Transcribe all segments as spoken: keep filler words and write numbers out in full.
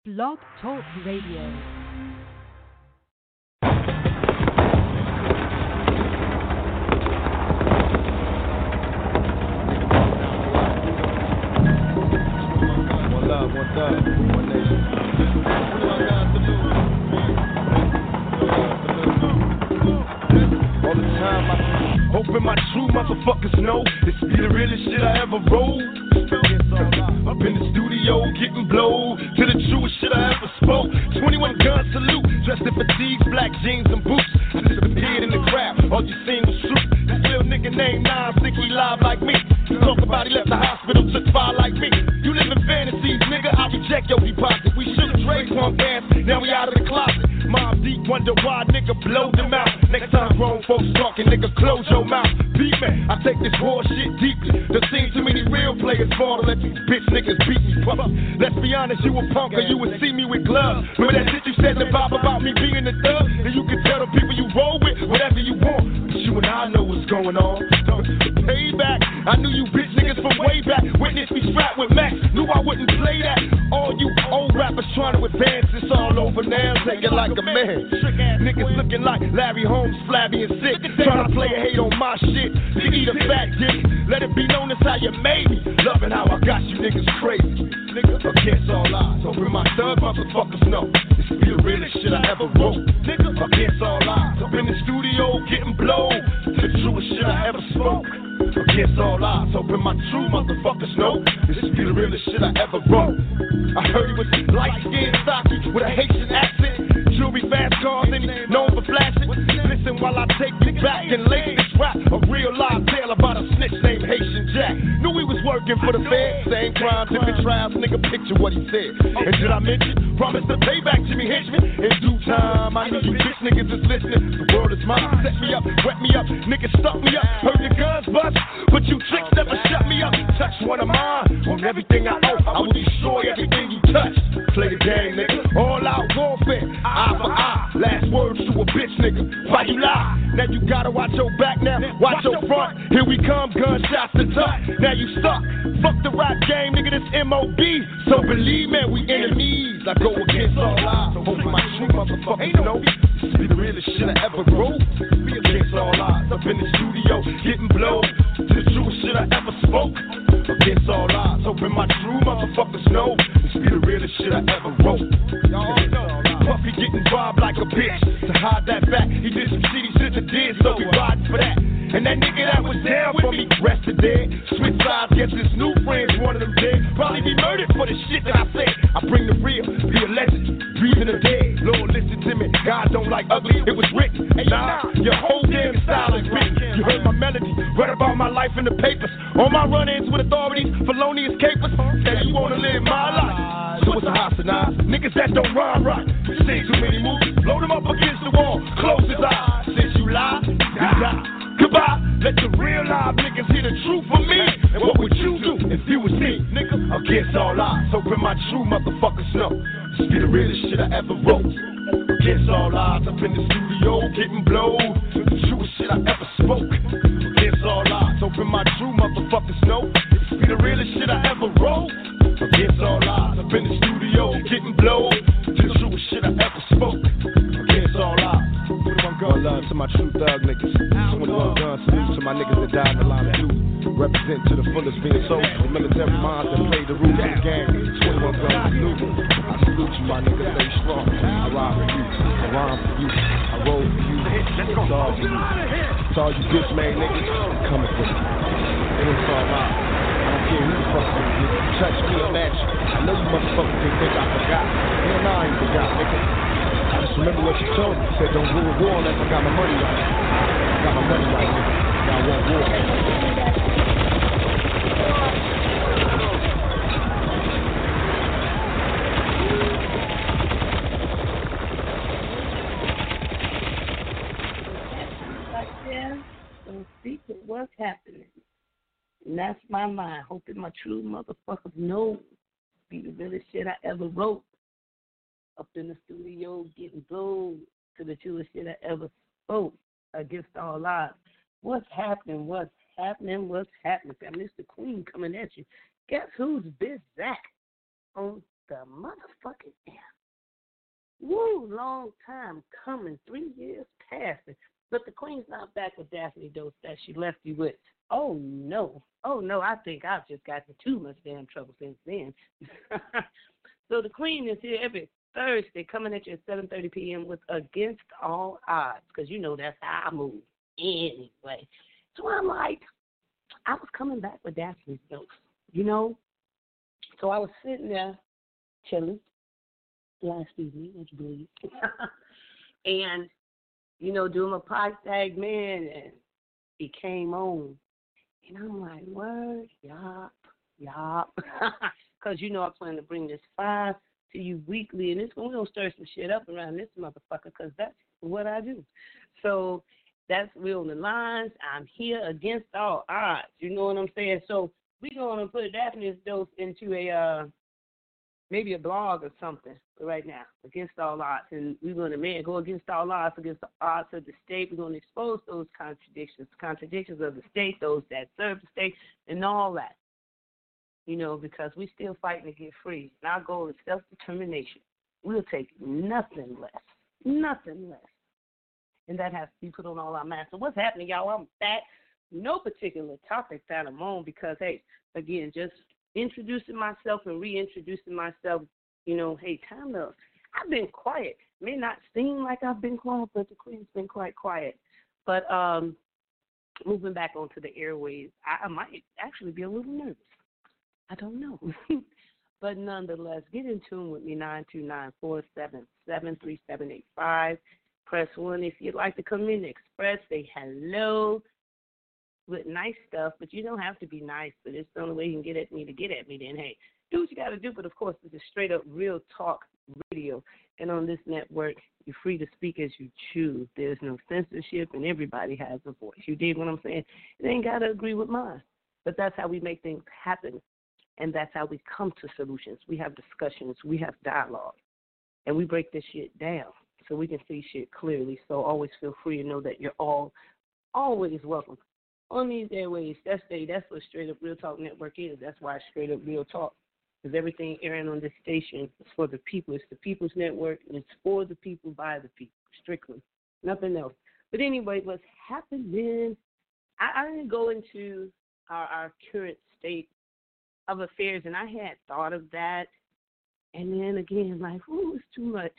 Blog Talk Radio. One love, one thug, one nation. All the time I hoping my true motherfuckers know this be the realest shit I ever wrote. Up in the studio getting blowed to the truest shit I ever spoke. twenty-one gun salute, dressed in fatigues, black jeans and boots. I disappeared in the crowd, all you seen was truth. This little nigga named Nine think he live like me. Talk about he left the hospital, took fire like me. You live in fantasies, nigga, I reject your deposit. We shook Dre pump ass, now we out of the closet. Mob deep, wonder why nigga blow them out. Next time grown folks talking, nigga, close your mouth. Beat me, I take this war shit deeply. There seem too many real players fall to let these bitch niggas beat me. Pup. Let's be honest, you a punk or you would see me with gloves. Remember that shit you said in the vibe about me being a thug? And you can tell the people you roll with whatever you want. But you and I know what's going on. Payback, I knew you bitch niggas from way back. Witness me strapped with Max, knew I wouldn't play that. All you old rappers trying to advance, it's all over now. Take it like a man. Trick ass niggas looking like Larry Holmes, flabby and sick. Trying to play a hate on my shit. You eat a fat dick. Let it be known as how you made me. Loving how I got you niggas crazy. Nigga, against all odds. Hoping my thug motherfuckers know this be the realest shit I ever wrote. Nigga, against all odds. Up in the studio getting blowed. The truest shit I ever spoke. Against all odds, hoping my true motherfuckers know this be the realest shit I ever wrote. I heard he was light-skinned, stocky, with a Haitian accent. Jewelry, fast cars, and he's known for flashing. Listen while I take you back and lay this rap. A real live tale about a snitch named Haitian Jack. Knew he was working for the Fed. Same crime, different trials, nigga, picture what he said. And did I mention, promise to pay back Jimmy Henchman? In due time, I know you bitch niggas is listening. The world is mine, set me up, wet me up, niggas stuck me up. Heard the guns bust, but you tricks never shut me up. Touch one of mine, on everything I owe, I will destroy everything you touch. Play the game, nigga, all out warfare, eye for eye. Last words to a bitch, nigga, why you lie? Now you gotta watch your back now, watch your front. Here we come, gunshots to tuck. Now you stuck, fuck the rap game, nigga, this M O B. So believe me, we enemies. I go against all odds, hoping my true motherfuckers know this be the realest shit I ever wrote. Be against all odds, up in the studio, getting blown. To the truest shit I ever spoke. Against all odds, hoping my true motherfuckers know this be the realest shit I ever wrote. Y'all know. Puffy getting robbed like a bitch. To hide that fact, he did some shitty shit to did, so we riding for that. And that nigga that was down with me rested dead. Switch sides, guess his new friends, one of them dead. Probably be murdered for the shit that I said. I bring the real, be a legend, breathing the dead. Lord, listen to me, God don't like ugly, it was written. Nah, your whole damn style is written. You heard my melody, read about my life in the papers. All my run-ins with authorities, felonious capers. Say you wanna live my life, so it's a hostile. Niggas that don't rhyme right, you see too many movies, blow them up against the wall, close his eyes. Since you lie, you die. Goodbye, let the real live niggas hear the truth from me. And what would you do if you was me, nigga? Against all odds, hoping my true motherfuckers know this be the realest shit I ever wrote. Against all odds, up in the studio getting blowed. The truest shit I ever spoke. Against all odds, hoping my true motherfuckers know this be the realest shit I ever wrote. Against all odds, up in the studio getting blowed. The truest shit I ever spoke. Against all odds. One love to my true thug niggas. twenty-one gun salute to my niggas that died in the line of duty. Represent to the fullest being soldiers, the military minds that play the rules of the game. twenty-one gun salute. I salute you, my niggas, stay strong. I ride for you, I rhyme for you, I roll for you. It's all for you. It's all you bitch made niggas, I'm coming for you. And it's all out. I don't care who the fuck you touch me or match you. I know you motherfuckers didn't think I forgot. Hell nah, I ain't forgot, nigga. I just remember what you told me. You said don't go to war unless I got my money right. I got my money right, nigga. Now I want war. Like that, so speak of what's happening. And that's my mind. Hoping my true motherfuckers know be the realest shit I ever wrote. Up in the studio getting blowed to the truest shit I ever spoke against all odds. What's happening? What's happening? What's happening? Family, it's the Queen coming at you. Guess who's biz that on the motherfucking air. Woo, long time coming, three years passing. But the queen's not back with Daphne Dose that she left you with. Oh, no. Oh, no, I think I've just gotten too much damn trouble since then. So the queen is here every Thursday coming at you at seven thirty p.m. with Against All Odds, because you know that's how I move anyway. So I'm like, I was coming back with Daphne Dose, you know? So I was sitting there chilling last evening, would you believe? And, you know, doing my podcast, man, and he came on. And I'm like, word, yop, yop. Because, you know, I plan to bring this fire to you weekly, and it's we're going to stir some shit up around this motherfucker because that's what I do. So that's we on the lines. I'm here against all odds. You know what I'm saying? So we're going to put Daphne's Dose into a, uh, maybe a blog or something right now, Against All Odds. And we're going to, man, go against all odds, against the odds of the state. We're going to expose those contradictions, contradictions of the state, those that serve the state, and all that. You know, because we still fighting to get free. And our goal is self-determination. We'll take nothing less, nothing less. And that has to be put on all our minds. So what's happening, y'all? I'm back. No particular topic that I'm on because, hey, again, just introducing myself and reintroducing myself, you know, hey, time to, I've been quiet. May not seem like I've been quiet, but the queen's been quite quiet. But um, moving back onto the airwaves, I, I might actually be a little nervous. I don't know. But nonetheless, get in tune with me, nine two nine, four seven seven, three seven eight five. Press one if you'd like to come in, express, say hello with nice stuff, but you don't have to be nice, but it's the only way you can get at me to get at me, then, hey, do what you got to do. But, of course, this is straight up real talk radio, and on this network, you're free to speak as you choose. There's no censorship, and everybody has a voice. You dig what I'm saying? It ain't got to agree with mine, but that's how we make things happen. And that's how we come to solutions. We have discussions. We have dialogue. And we break this shit down so we can see shit clearly. So always feel free to know that you're all always welcome on these airways. That's, the, that's what Straight Up Real Talk Network is. That's why it's Straight Up Real Talk. Because everything airing on this station is for the people. It's the People's Network, and it's for the people, by the people, strictly. Nothing else. But anyway, what's happening, I, I didn't go into our, our current state of affairs, and I had thought of that, and then again, like, ooh, it's too much.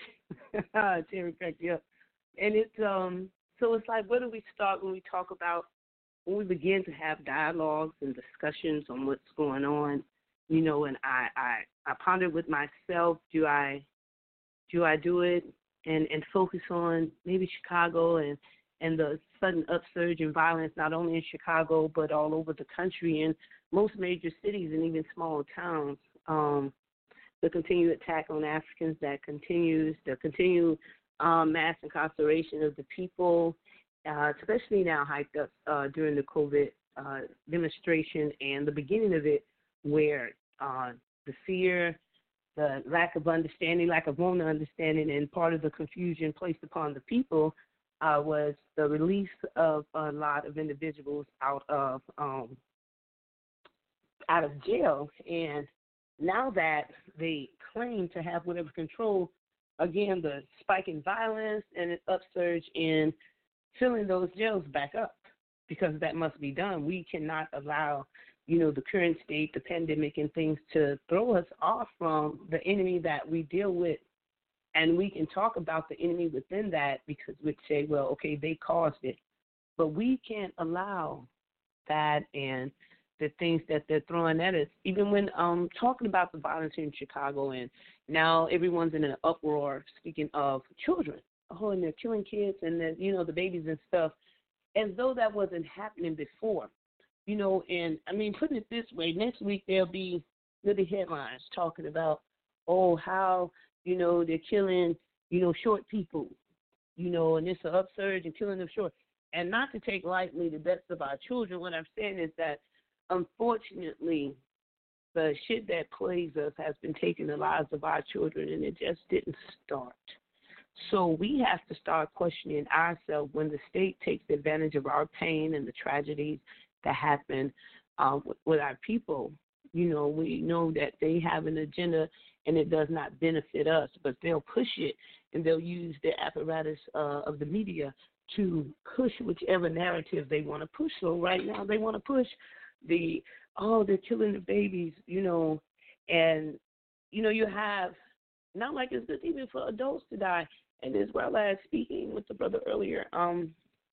Terry cracked me up. And it's, um, so it's like, where do we start when we talk about, when we begin to have dialogues and discussions on what's going on, you know, and I, I, I pondered with myself, do I, do I do it and, and focus on maybe Chicago and, and the sudden upsurge in violence, not only in Chicago, but all over the country and most major cities and even small towns, um, the continued attack on Africans that continues, the continued um, mass incarceration of the people, uh, especially now hyped up uh, during the COVID uh, demonstration and the beginning of it where uh, the fear, the lack of understanding, lack of own understanding, and part of the confusion placed upon the people uh, was the release of a lot of individuals out of um, out of jail, and now that they claim to have whatever control, again, the spike in violence and an upsurge in filling those jails back up, because that must be done. We cannot allow, you know, the current state, the pandemic and things to throw us off from the enemy that we deal with. And we can talk about the enemy within that because we'd say, well, okay, they caused it. But we can't allow that and the things that they're throwing at us, even when um, talking about the violence in Chicago, and now everyone's in an uproar speaking of children. Oh, and they're killing kids and, the, you know, the babies and stuff, as though that wasn't happening before. You know, and, I mean, putting it this way, next week there'll be little headlines talking about, oh, how, you know, they're killing, you know, short people, you know, and it's an upsurge in killing them short. And not to take lightly the deaths of our children, what I'm saying is that, unfortunately, the shit that plagues us has been taking the lives of our children, and it just didn't start. So we have to start questioning ourselves when the state takes advantage of our pain and the tragedies that happen uh, with, with our people. You know, we know that they have an agenda and it does not benefit us, but they'll push it, and they'll use the apparatus uh, of the media to push whichever narrative they want to push. So right now they want to push the, oh, they're killing the babies, you know, and, you know, you have, not like it's good even for adults to die. And as well as speaking with the brother earlier, um,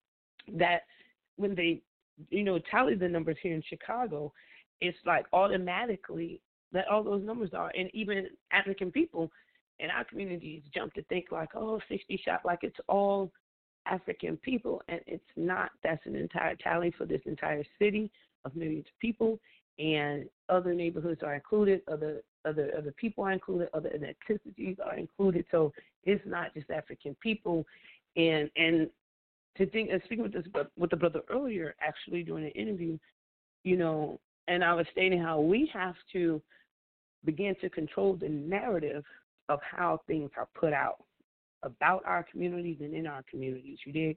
that when they, you know, tally the numbers here in Chicago, it's like automatically that all those numbers are, and even African people in our communities jump to think like, oh, sixty shot, like it's all African people, and it's not. That's an entire tally for this entire city of millions of people, and other neighborhoods are included, other other other people are included, other ethnicities are included. So it's not just African people, and and to think, and speaking with this with the brother earlier, actually during the interview, you know, and I was stating how we have to begin to control the narrative of how things are put out about our communities and in our communities. You dig?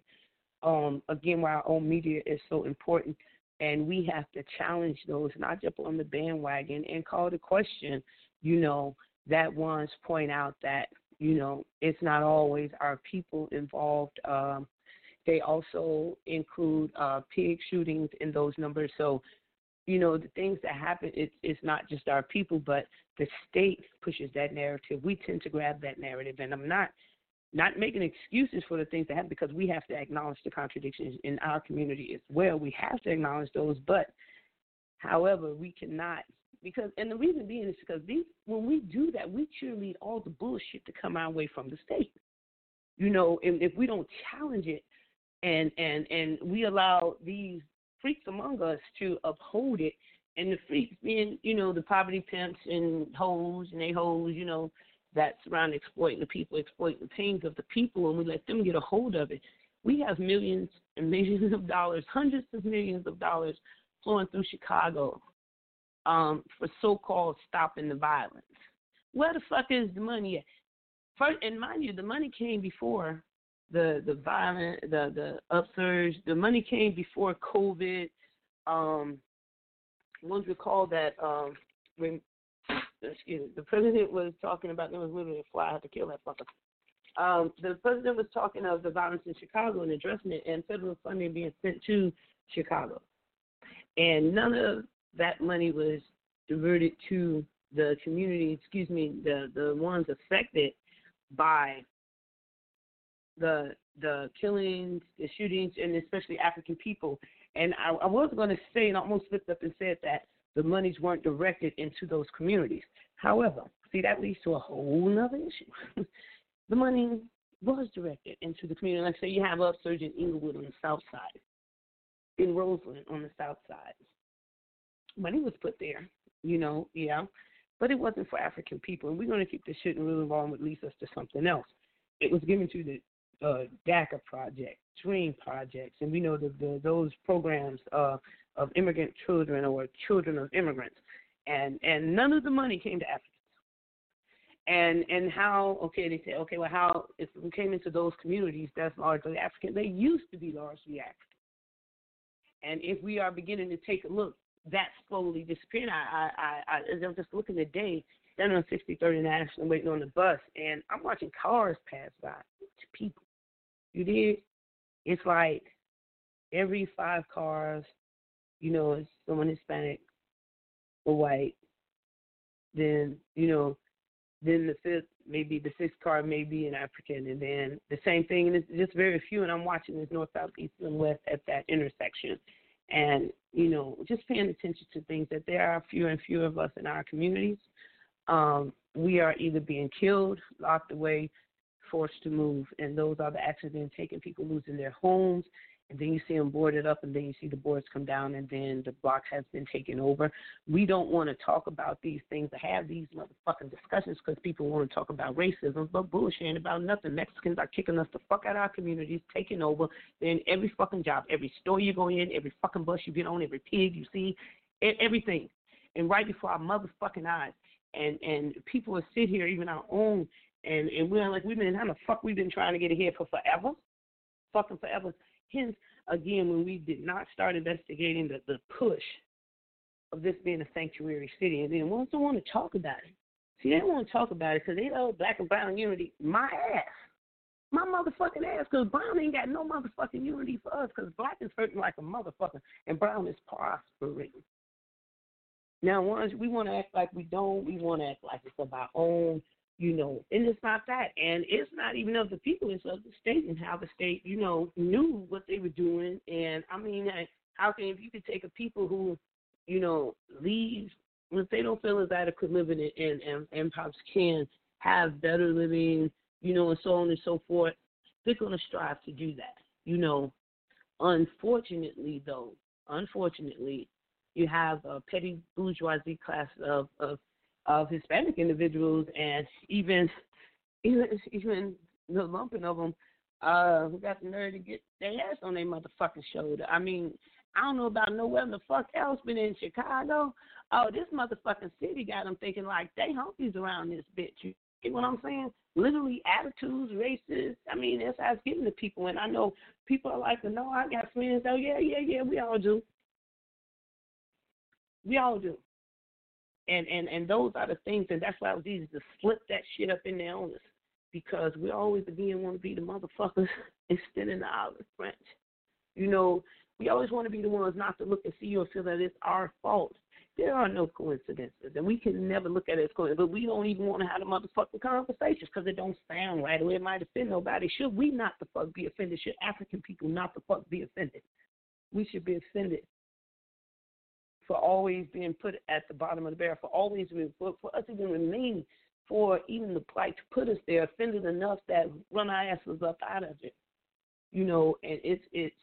Um, again, why our own media is so important, and we have to challenge those, not jump on the bandwagon and call the question, you know, that ones point out that, you know, it's not always our people involved. Um, they also include uh, pig shootings in those numbers. So, you know, the things that happen, it's, it's not just our people, but the state pushes that narrative. We tend to grab that narrative, and I'm not not making excuses for the things that happen, because we have to acknowledge the contradictions in our community as well. We have to acknowledge those, but however, we cannot, because, and the reason being is because these, when we do that, we cheerlead all the bullshit to come our way from the state. You know, if, if we don't challenge it, and, and, and we allow these freaks among us to uphold it, and the freaks being, you know, the poverty pimps and hoes and they hoes, you know, that's around exploiting the people, exploiting the pains of the people, and we let them get a hold of it. We have millions and millions of dollars, hundreds of millions of dollars flowing through Chicago um, for so-called stopping the violence. Where the fuck is the money at? First, and mind you, the money came before the the violent, the the upsurge. The money came before COVID. Um, once recall that um, when excuse me, the president was talking about, there was literally a fly, I had to kill that fucker. Um, the president was talking of the violence in Chicago and addressing it, and federal funding being sent to Chicago. And none of that money was diverted to the community, excuse me, the, the ones affected by the the killings, the shootings, and especially African people. And I, I was going to say, and I almost slipped up and said that the monies weren't directed into those communities. However, see, that leads to a whole nother issue. The money was directed into the community. Like, say you have upsurge in Inglewood on the south side, in Roseland on the south side. Money was put there, you know, yeah, but it wasn't for African people. And we're going to keep this shit and really long would lead us to something else. It was given to the uh, DACA project, DREAM projects, and we know that the, those programs uh, of immigrant children or children of immigrants, and, and none of the money came to Africans. And and how, okay, they say, okay, well, how, if we came into those communities that's largely African, they used to be largely African. And if we are beginning to take a look, that's slowly disappearing. I, I, I, as I'm just looking today, standing on sixty-third and National waiting on the bus, and I'm watching cars pass by. It's people. You did? It's like every five cars, you know, it's someone Hispanic or white. Then, you know, then the fifth, maybe the sixth car may be an African, and then the same thing, and it's just very few, and I'm watching this north, south, east, and west at that intersection. And, you know, just paying attention to things that there are fewer and fewer of us in our communities. Um, we are either being killed, locked away, forced to move, and those are the actions being taken, people losing their homes, and then you see them boarded up, and then you see the boards come down, and then the block has been taken over. We don't want to talk about these things or have these motherfucking discussions because people want to talk about racism, but bullshitting about nothing. Mexicans are kicking us the fuck out of our communities, taking over. They're in every fucking job, every store you go in, every fucking bus you get on, every pig you see, everything. And right before our motherfucking eyes. And and people will sit here, even our own, and, and we're like, we've been, how the fuck we've been trying to get ahead for forever? Fucking forever. Hence, again, when we did not start investigating the, the push of this being a sanctuary city, and then once they want to talk about it, See, they don't want to talk about it because they love black and brown unity. My ass. My motherfucking ass, because brown ain't got no motherfucking unity for us because black is hurting like a motherfucker and brown is prospering. Now, once we want to act like we don't, we want to act like it's of our own, you know, and it's not that. And it's not even of the people, it's of the state and how the state, you know, knew what they were doing. And, I mean, how can, if you could take a people who, you know, leave, if they don't feel as adequate living and, and, and perhaps can have better living, you know, and so on and so forth, they're going to strive to do that. You know, unfortunately, though, unfortunately, you have a petty bourgeoisie class of, of, of Hispanic individuals and even, even, even the lumping of them uh, who got the nerve to get their ass on their motherfucking shoulder. I mean, I don't know about nowhere in the fuck else, but in Chicago, oh, this motherfucking city got them thinking like they humpies around this bitch. You get what I'm saying? Literally attitudes, races. I mean, that's how it's getting to people. And I know people are like, no, I got friends. Oh, yeah, yeah, yeah, we all do. We all do. And, and, and those are the things, and that's why it was easy to slip that shit up in there on us. Because we always, again, want to be the motherfuckers extending the olive branch. You know, we always want to be the ones not to look and see or feel that it's our fault. There are no coincidences, and we can never look at it as coincidence, but we don't even want to have the motherfucking conversations because it don't sound right or it might offend nobody. Should we not the fuck be offended? Should African people not the fuck be offended? We should be offended for always being put at the bottom of the barrel, for always being, for, for us even remaining, for even the plight to put us there, offended enough that run our asses up out of it. You know, and it's, it's,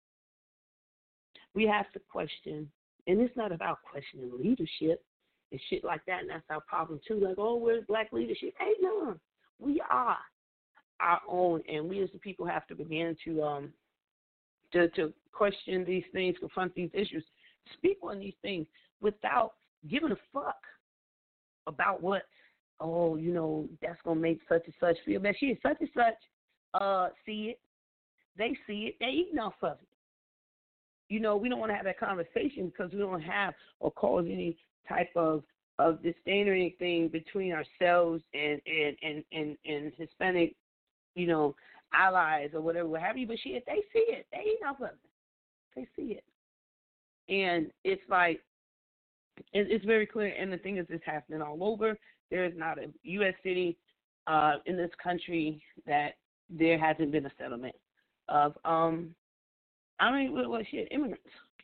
we have to question. And it's not about questioning leadership and shit like that, and that's our problem too. Like, oh, where's black leadership? Hey, no, we are our own, and we as the people have to begin to um to, to question these things, confront these issues, speak on these things without giving a fuck about what, oh, you know, that's gonna make such and such feel bad. Shit, such and such uh see it, they see it, they eating off of it. You know, we don't want to have that conversation because we don't have or cause any type of, of disdain or anything between ourselves and, and, and, and, and Hispanic, you know, allies or whatever, what have you. But shit, they see it. They eat off of it. They see it. And it's like, it, it's very clear. And the thing is, it's happening all over. There is not a U S city uh, in this country that there hasn't been a settlement of, um, I mean, what, what shit, immigrants.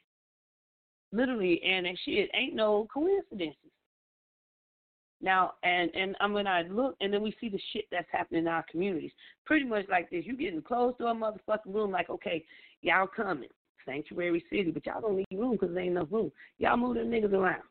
Literally, and that shit ain't no coincidences. Now, and, and I'm when I look, and then we see the shit that's happening in our communities. Pretty much like this. You getting close to a motherfucking room like, okay, y'all coming. Sanctuary city, but y'all don't need room because there ain't enough room. Y'all move them niggas around.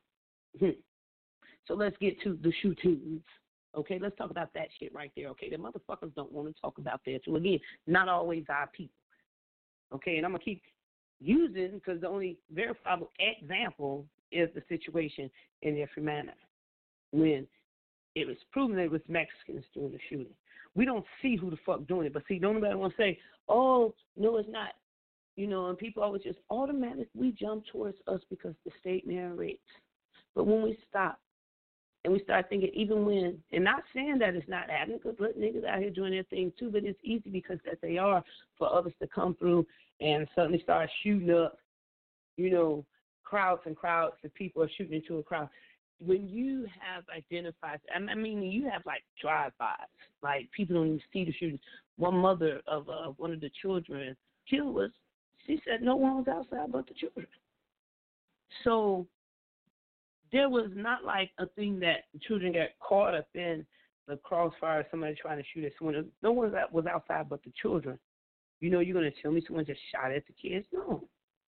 So let's get to the shootings. Okay, let's talk about that shit right there. Okay, the motherfuckers don't want to talk about that. So, again, not always our people. Okay, and I'm going to keep using because the only verifiable example is the situation in Jeffrey Manor when it was proven that it was Mexicans doing the shooting. We don't see who the fuck doing it, but see, don't nobody want to say, oh, no, it's not. You know, and people always just automatically jump towards us because the state narrates. But when we stop and we start thinking, even when, and not saying that it's not happening, because let niggas out here doing their thing too, but it's easy because that they are for others to come through and suddenly start shooting up, you know, crowds and crowds of people are shooting into a crowd. When you have identified, I mean, you have like drive-bys, like people don't even see the shootings. One mother of uh, one of the children killed was, she said no one was outside but the children. So there was not like a thing that children got caught up in the crossfire of somebody trying to shoot at someone. No one was outside but the children. You know, you're going to tell me someone just shot at the kids? No.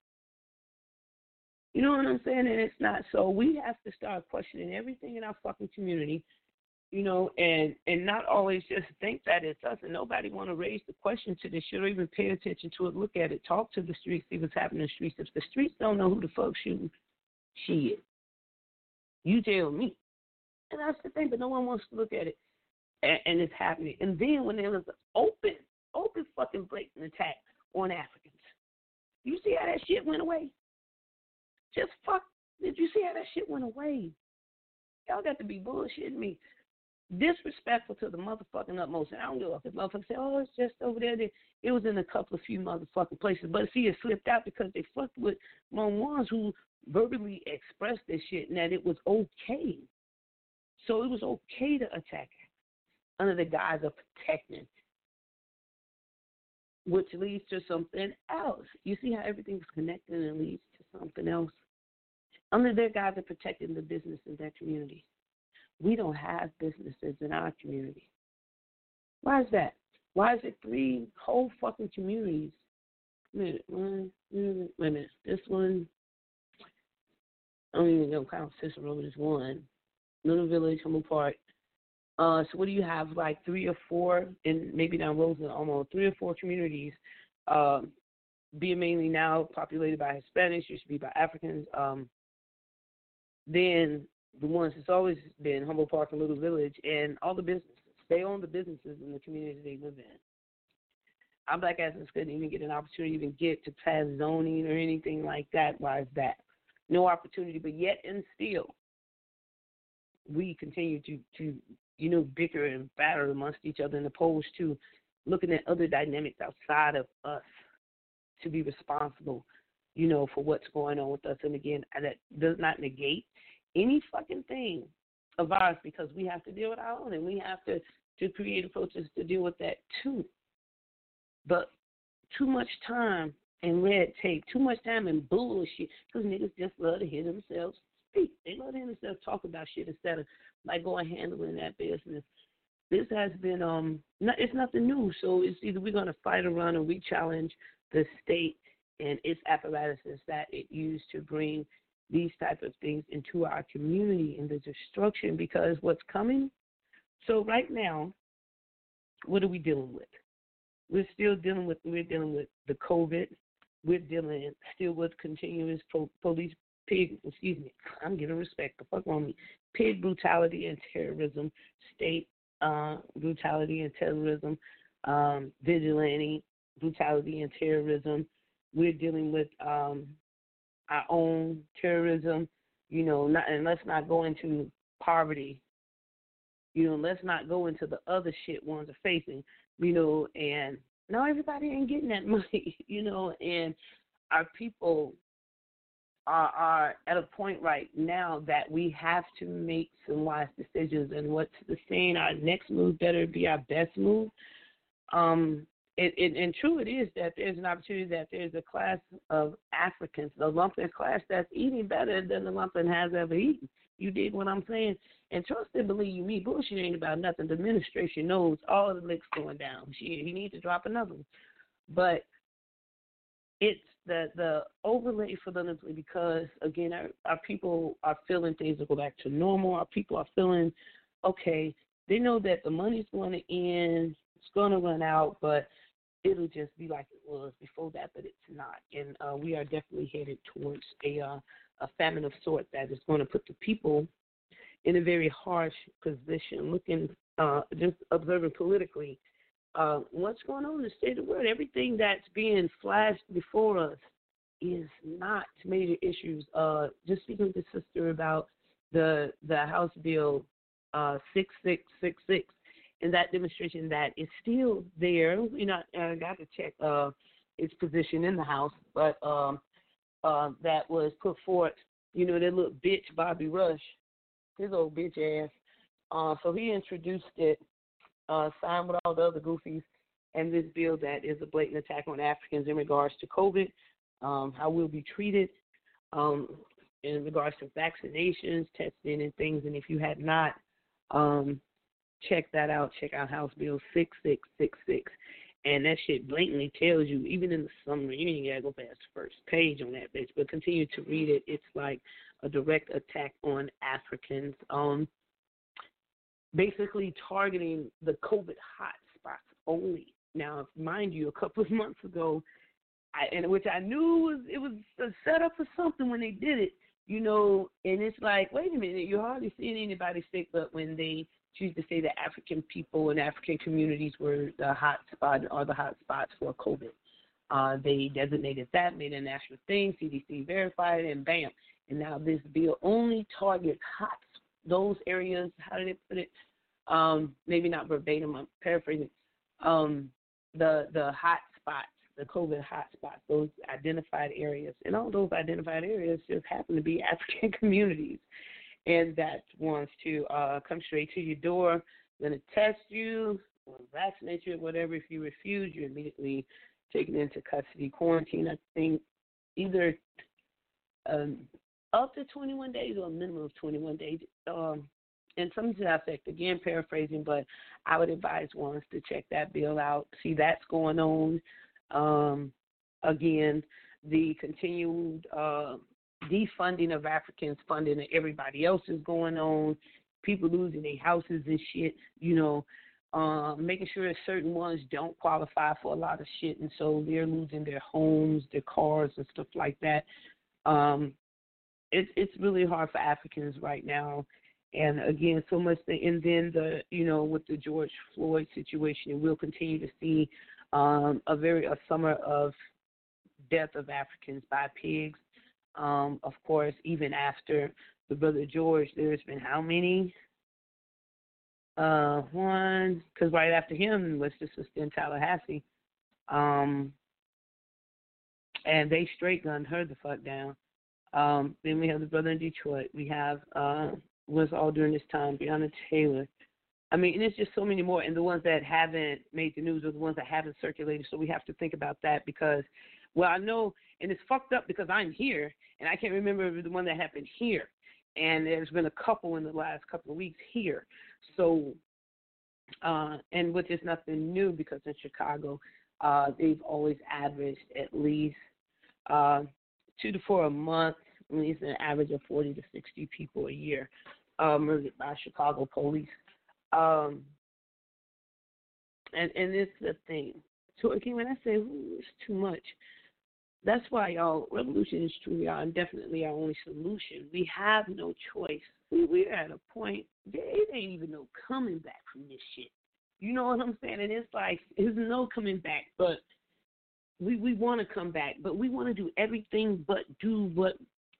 You know what I'm saying? And it's not. So we have to start questioning everything in our fucking community, you know, and, and not always just think that it's us. And nobody want to raise the question to this shit or even pay attention to it, look at it, talk to the streets, see what's happening in the streets. If the streets don't know who the fuck's shooting, shit. You tell me. And that's the thing, but no one wants to look at it. And, and it's happening. And then when there was an open, open fucking blatant attack on Africans, you see how that shit went away? Just fuck. Did you see how that shit went away? Y'all got to be bullshitting me. disrespectful to the motherfucking utmost. And I don't give a fuck if motherfuckers say, oh, it's just over there. It was in a couple of few motherfucking places. But see, it slipped out because they fucked with my ones who verbally expressed this shit and that it was okay. So it was okay to attack it under the guise of protecting, which leads to something else. You see how everything's connected and leads to something else? Under their guise of protecting the business in their community. We don't have businesses in our community. Why is that? Why is it three whole fucking communities? Wait a minute, one, wait a minute. This one, I don't even know, count Cicero as one. Little Village, Humble Park. Uh, so what do you have, like three or four, and maybe down Roseland, almost three or four communities, um, being mainly now populated by Hispanics, used to be by Africans. Um, then the ones that's always been Humble Park and Little Village, and all the businesses. They own the businesses in the communities they live in. Our black asses couldn't even get an opportunity to even get to pass zoning or anything like that. Why is that? No opportunity, but yet and still, we continue to, to you know, bicker and batter amongst each other, as opposed to looking at other dynamics outside of us to be responsible, you know, for what's going on with us. And again, that does not negate any fucking thing of ours, because we have to deal with our own, and we have to, to create approaches to deal with that too. But too much time and red tape, too much time and bullshit, because niggas just love to hear themselves speak. They love to hear themselves talk about shit instead of like going handling that business. This has been, um, not, it's nothing new. So it's either we're going to fight or run, or we challenge the state and its apparatuses that it used to bring these type of things into our community and the destruction, because what's coming. So right now, what are we dealing with? We're still dealing with, we're dealing with the COVID. We're dealing still with continuous pro, police pig, excuse me, I'm giving respect, the fuck on me, pig brutality and terrorism, state uh, brutality and terrorism, um, vigilante brutality and terrorism. We're dealing with um, our own terrorism, you know, not, and let's not go into poverty, you know, let's not go into the other shit ones are facing, you know, and now everybody ain't getting that money, you know, and our people are, are at a point right now that we have to make some wise decisions, and what's the saying, our next move better be our best move. Um, It, it, and true it is that there's an opportunity that there's a class of Africans, the lumpen class, that's eating better than the lumpen has ever eaten. You dig what I'm saying? And trust and believe me, bullshit ain't about nothing. The administration knows all the licks going down. Shit, he needs to drop another one. But it's the the overlay for them, because, again, our, our people are feeling things will go back to normal. Our people are feeling, okay, they know that the money's going to end, it's going to run out, but it'll just be like it was before that, but it's not. And uh, we are definitely headed towards a uh, a famine of sort that is going to put the people in a very harsh position. Looking, uh, just observing politically, uh, what's going on in the state of the world, everything that's being flashed before us is not major issues. Uh, just speaking with the sister about the the House Bill uh, six six six six. And that demonstration that is still there. You know, I got to check uh, its position in the House, but um, uh, that was put forth. You know, that little bitch Bobby Rush, his old bitch ass. Uh, so he introduced it, uh, signed with all the other goofies, and this bill that is a blatant attack on Africans in regards to COVID, um, how we'll be treated um, in regards to vaccinations, testing, and things. And if you had not um, check that out. Check out House Bill six six six six. And that shit blatantly tells you, even in the summary, you ain't got to go past the first page on that bitch, but continue to read it. It's like a direct attack on Africans, um, basically targeting the COVID hot spots only. Now, mind you, a couple of months ago, I, and which I knew was it was a setup for something when they did it, you know, and it's like, wait a minute, you're hardly seeing anybody sick, but when they choose to say that African people and African communities were the hot spot or the hot spots for COVID. Uh, they designated that, made a national thing, C D C verified, and bam. And now this bill only targets hot, those areas, how did they put it, Um, maybe not verbatim, I'm paraphrasing. Um, the the hot spots, the COVID hot spots, those identified areas, and all those identified areas just happen to be African communities, and that wants to uh, come straight to your door, going to test you, or vaccinate you, or whatever. If you refuse, you're immediately taken into custody, quarantine. I think either um, up to twenty-one days or a minimum of twenty-one days. Um, and something to that effect, again, paraphrasing, but I would advise ones to check that bill out, see that's going on. Um, again, the continued uh, defunding of Africans, funding of everybody else is going on, people losing their houses and shit, you know, uh, making sure that certain ones don't qualify for a lot of shit, and so they're losing their homes, their cars, and stuff like that. Um, it, it's really hard for Africans right now. And again, so much, the, and then the, you know, with the George Floyd situation, we'll continue to see um, a very, a summer of death of Africans by pigs. Um, of course, even after the brother George, there's been how many? Uh, one, because right after him was the sister in Tallahassee. Um, and they straight gunned her the fuck down. Um, then we have the brother in Detroit. We have, uh, was all during this time, Breonna Taylor. I mean, and it's just so many more. And the ones that haven't made the news are the ones that haven't circulated. So we have to think about that because, well, I know, and it's fucked up because I'm here, and I can't remember the one that happened here. And there's been a couple in the last couple of weeks here. So, uh, and which is nothing new because in Chicago, uh, they've always averaged at least uh, two to four a month, at least an average of forty to sixty people a year uh, murdered by Chicago police. Um, and, and it's the thing. So, again, when I say ooh, it's too much, that's why, y'all, revolution is truly our, and definitely our only solution. We have no choice. We, we're at a point, there ain't even no coming back from this shit. You know what I'm saying? And it's like, there's no coming back, but we, we want to come back, but we want to do everything but do what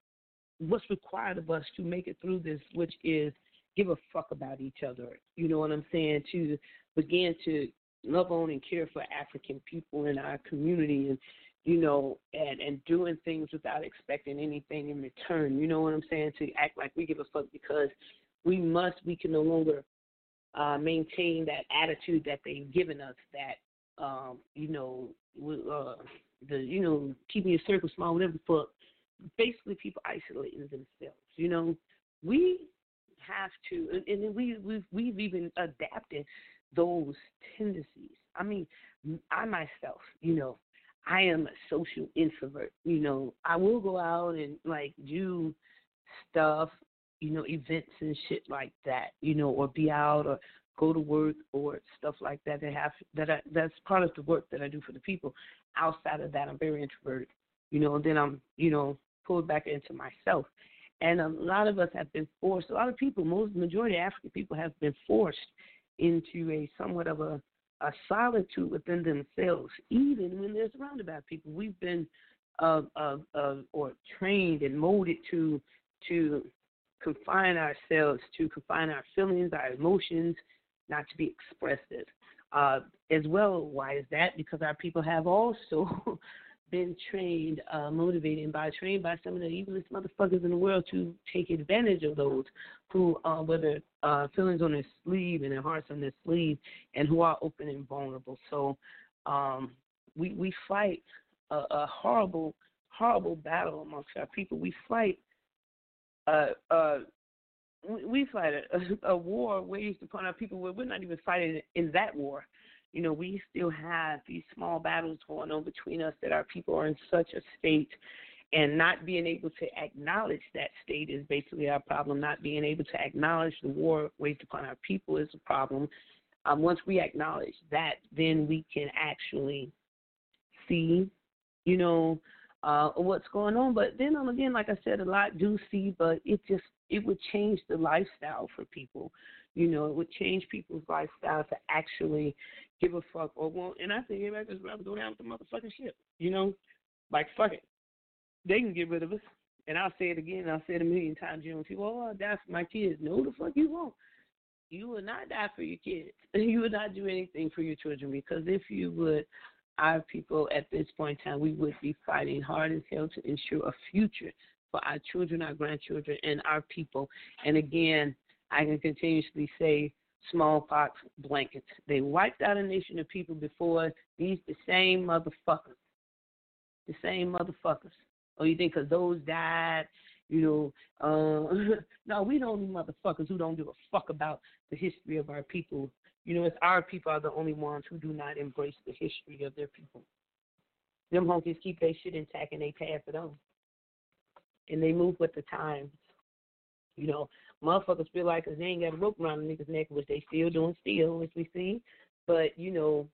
what's required of us to make it through this, which is give a fuck about each other. You know what I'm saying? To begin to love on and care for African people in our community and, you know, and, and doing things without expecting anything in return. You know what I'm saying? To act like we give a fuck because we must, we can no longer uh, maintain that attitude that they've given us that, um, you know, uh, the, you know, keeping your circle small, whatever the fuck. Basically, people isolating themselves. You know, we have to, and, and we, we've, we've even adapted those tendencies. I mean, I myself, you know, I am a social introvert. You know, I will go out and, like, do stuff, you know, events and shit like that, you know, or be out or go to work or stuff like that. That have that I, that's part of the work that I do for the people. Outside of that, I'm very introverted, you know, and then I'm, you know, pulled back into myself. And a lot of us have been forced, a lot of people, most majority of African people have been forced into a somewhat of a, a solitude within themselves, even when they're surrounded by people. We've been uh, uh, uh, or trained and molded to to confine ourselves, to confine our feelings, our emotions, not to be expressive. Uh, as well, why is that? Because our people have also been trained, uh, motivated, and by trained by some of the evilest motherfuckers in the world to take advantage of those who, uh, whether uh, feelings on their sleeve and their hearts on their sleeve, and who are open and vulnerable. So um, we we fight a, a horrible, horrible battle amongst our people. We fight, uh, uh, we, we fight a, a war waged upon our people where we're not even fighting in that war. You know, we still have these small battles going on between us that our people are in such a state, and not being able to acknowledge that state is basically our problem. Not being able to acknowledge the war waged upon our people is a problem. Um, once we acknowledge that, then we can actually see, you know, uh, what's going on. But then um, again, like I said, a lot do see, but it just, it would change the lifestyle for people. You know, it would change people's lifestyle to actually give a fuck or won't. And I think everybody just rather go down with the motherfucking ship. You know, like, fuck it. They can get rid of us. And I'll say it again, and I'll say it a million times. You know, people, oh, that's my kids. No, the fuck you won't. you would not die for your kids. You would not do anything for your children, because if you would, our people at this point in time, we would be fighting hard as hell to ensure a future for our children, our grandchildren, and our people. And again, I can continuously say smallpox blankets. They wiped out a nation of people before. These the same motherfuckers. The same motherfuckers. Oh, you think because those died, you know, uh, no, we don't need motherfuckers who don't give a fuck about the history of our people. You know, it's our people are the only ones who do not embrace the history of their people. Them honkies keep their shit intact and they pass it on. And they move with the times. You know, motherfuckers feel like 'cause they ain't got a rope around the nigga's neck, which they still doing still, as we see. But, you know,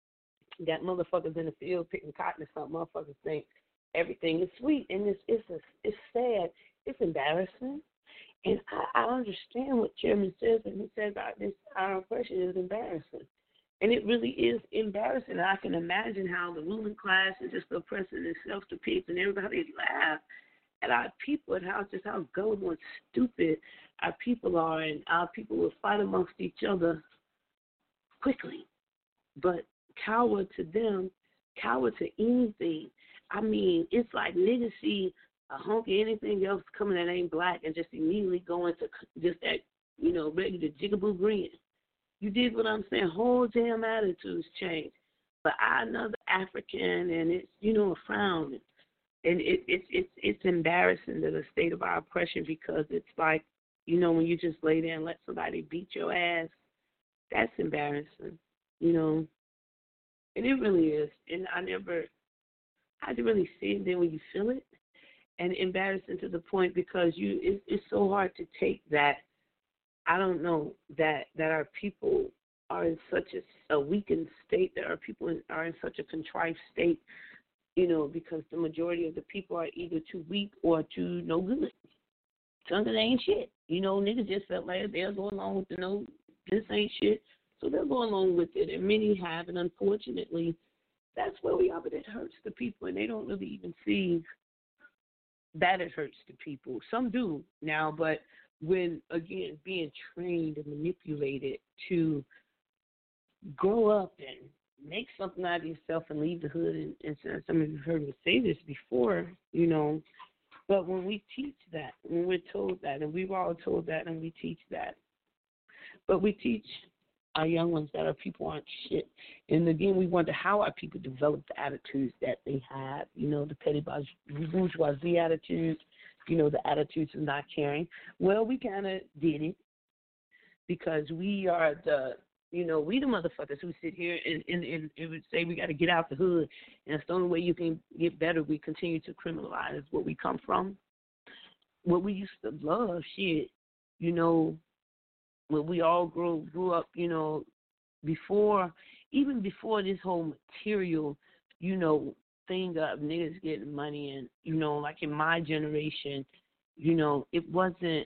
got motherfuckers in the field picking cotton or something. Motherfuckers think everything is sweet. And it's it's, a, it's sad. It's embarrassing. And I, I understand what Chairman says when he says about this, our oppression is embarrassing. And it really is embarrassing. I can imagine how the ruling class and just the oppressing itself, the people, and everybody laugh at our people and how just how gullible and stupid our people are, and our people will fight amongst each other quickly. But coward to them, coward to anything. I mean, it's like niggas see a honky anything else coming that ain't black and just immediately go into just that, you know, ready to jigaboo grin. You dig what I'm saying? Whole damn attitudes change. But I another African, and it's, you know, a frown. And it, it, it's it's embarrassing to the state of our oppression, because it's like, you know, when you just lay there and let somebody beat your ass, that's embarrassing, you know. And it really is. And I never, I didn't really see it then when you feel it. And embarrassing to the point because you, it, it's so hard to take that, I don't know, that, that our people are in such a, a weakened state, that our people are in such a contrived state, you know, because the majority of the people are either too weak or too no good. Some of it ain't shit. You know, niggas just felt like they'll go along with the no, this ain't shit. So they'll go along with it, and many have, and unfortunately, that's where we are, but it hurts the people, and they don't really even see that it hurts the people. Some do now, but when, again, being trained and manipulated to grow up and make something out of yourself and leave the hood, and, and some of you heard me say this before, you know, but when we teach that, when we're told that, and we've all told that, and we teach that, but we teach our young ones that our people aren't shit. And again, we wonder how our people develop the attitudes that they have, you know, the petty bourgeoisie attitudes, you know, the attitudes of not caring. Well, we kind of did it because we are the, you know, we the motherfuckers who sit here and, and, and it would say we got to get out the hood. And it's the only way you can get better. We continue to criminalize where we come from. What we used to love, shit, you know, when we all grew grew up, you know, before, even before this whole material, you know, thing of niggas getting money, and, you know, like in my generation, you know, it wasn't,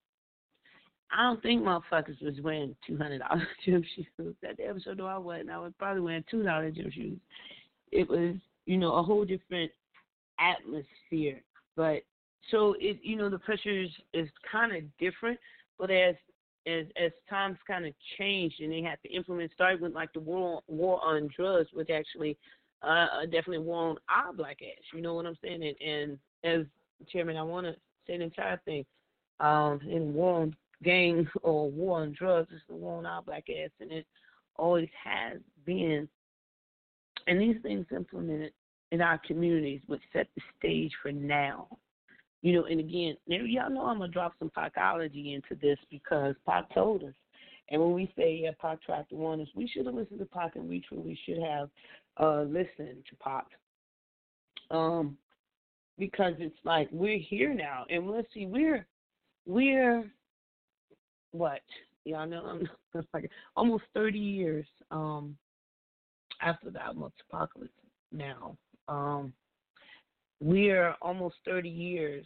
I don't think motherfuckers was wearing two hundred dollars gym shoes. That damn sure do I wasn't. I was probably wearing two dollars gym shoes. It was, you know, a whole different atmosphere. But, so, it, you know, the pressure is, is kind of different, but as As as times kind of changed and they had to implement, started with like the war war on drugs, which actually uh, definitely war on our black ass. You know what I'm saying? And, and as chairman, I want to say the entire thing. Um, in war on gang or war on drugs, it's the war on our black ass, and it always has been. And these things implemented in our communities would set the stage for now. You know, and again, y'all know I'm going to drop some Pacology into this because Pac told us. And when we say, yeah, Pac tried to warn us, we should have listened to Pac, and we truly should have uh, listened to Pac. Um, because it's like we're here now. And let's see, we're, we're what? Y'all know, I'm like almost thirty years um, after the album Apocalypse now. Um We're almost thirty years.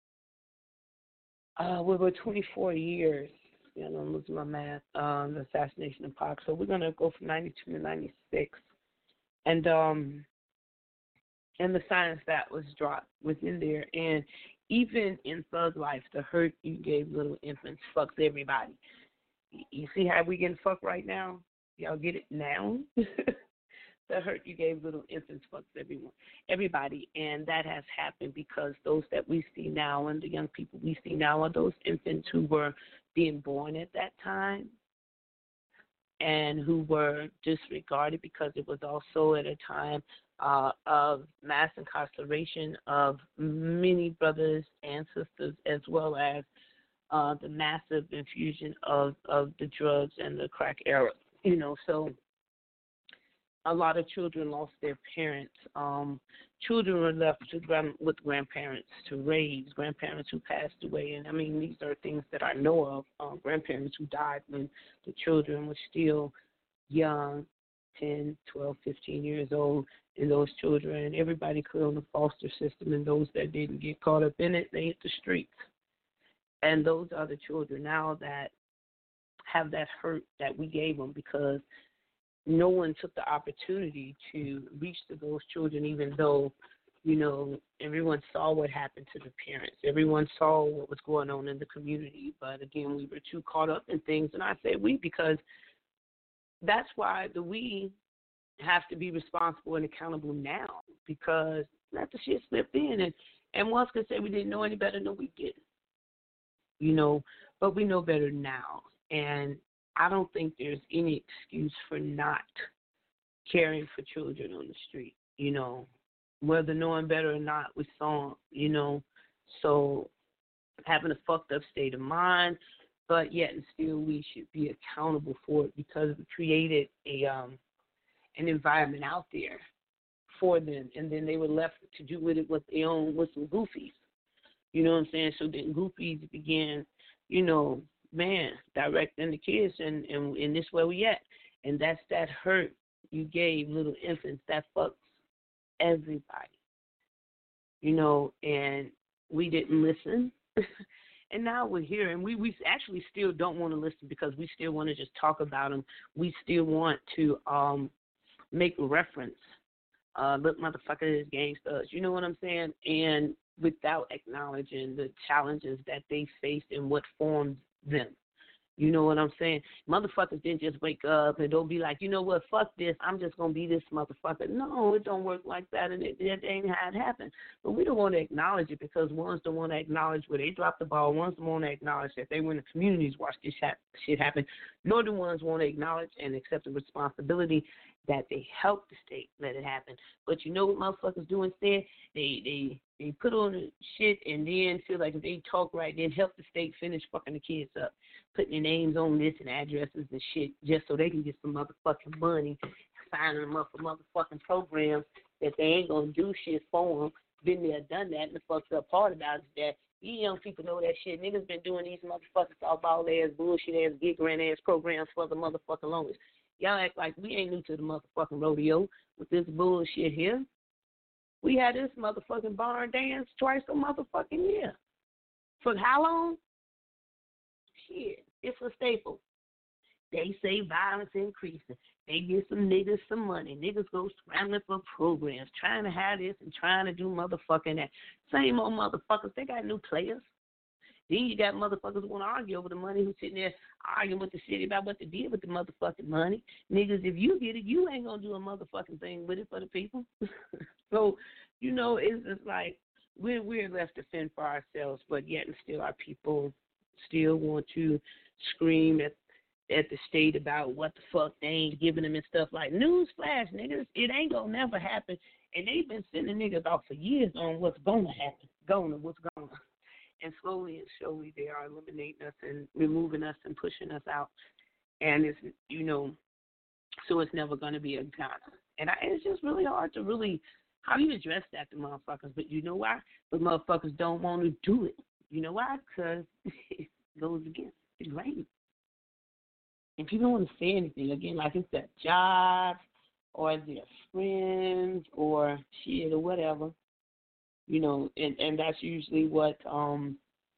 Uh, we were twenty-four years. You know, I'm losing my math. Um, the assassination of Pac. So we're gonna go from ninety-two to ninety-six, and um, and the science that was dropped within there, and even in Thug Life, the hurt you gave little infants fucks everybody. You see how we getting fucked right now? Y'all get it now? The hurt you gave little infants fucks everyone, everybody, and that has happened because those that we see now and the young people we see now are those infants who were being born at that time and who were disregarded because it was also at a time uh, of mass incarceration of many brothers and sisters, as well as uh, the massive infusion of, of the drugs and the crack era. You know, so a lot of children lost their parents. Um, children were left to grand, with grandparents to raise, grandparents who passed away. And, I mean, these are things that I know of, uh, grandparents who died when the children were still young, ten, twelve, fifteen years old, and those children, everybody could on the foster system, and those that didn't get caught up in it, they hit the streets. And those are the children now that have that hurt that we gave them because no one took the opportunity to reach to those children, even though, you know, everyone saw what happened to the parents. Everyone saw what was going on in the community. But, again, we were too caught up in things. And I say we because that's why the we have to be responsible and accountable now because let the shit slip in. And, and once could say we didn't know any better, no, we didn't. You know, but we know better now. And I don't think there's any excuse for not caring for children on the street, you know, whether knowing better or not, we saw them, you know, so having a fucked up state of mind, but yet and still we should be accountable for it because we created a um, an environment out there for them, and then they were left to do with it what they own with some goofies, you know what I'm saying? So then goofies began, you know, man, directing the kids, and, and, and this where we at. And that's that hurt you gave little infants that fucks everybody, you know, and we didn't listen. And now we're here, and we, we actually still don't want to listen because we still want to just talk about them. We still want to um, make reference. Uh, look, motherfucker, this gangsters. You know what I'm saying? And without acknowledging the challenges that they faced and what formed them. You know what I'm saying? Motherfuckers didn't just wake up and don't be like, you know what, fuck this, I'm just going to be this motherfucker. No, it don't work like that, and it, it ain't how it happened. But we don't want to acknowledge it because ones don't want to acknowledge where they dropped the ball, ones don't want to acknowledge that they were in the communities watch this shit happen, nor do ones want to acknowledge and accept the responsibility that they helped the state let it happen. But you know what motherfuckers do instead? They they they put on the shit and then feel like if they talk right, then help the state finish fucking the kids up, putting their names on lists and addresses and shit just so they can get some motherfucking money, signing them up for motherfucking programs that they ain't gonna do shit for them. Been there, done that, and the fucked up part about it is that you young people know that shit. Niggas been doing these motherfuckers all ball ass, bullshit ass, gig rent ass programs for the motherfucking longest. Y'all act like we ain't new to the motherfucking rodeo with this bullshit here. We had this motherfucking barn dance twice a motherfucking year. For how long? Shit, it's a staple. They say violence increasing. They give some niggas some money. Niggas go scrambling for programs, trying to have this and trying to do motherfucking that. Same old motherfuckers, they got new players. Then you got motherfuckers who want to argue over the money, who's sitting there arguing with the city about what to do with the motherfucking money. Niggas, if you get it, you ain't going to do a motherfucking thing with it for the people. So, you know, it's just like we're, we're left to fend for ourselves, but yet and still our people still want to scream at at the state about what the fuck they ain't giving them and stuff like. Newsflash, niggas, it ain't going to never happen. And they've been sending niggas off for years on what's going to happen, going to what's going to. And slowly and surely they are eliminating us and removing us and pushing us out. And it's, you know, so it's never going to be a Ghana. And I, it's just really hard to really, how do you address that to motherfuckers? But you know why? But motherfuckers don't want to do it. You know why? Because it goes against the grain. And people don't want to say anything. Again, like it's their job or their friends or shit or whatever. You know, and, and that's usually what um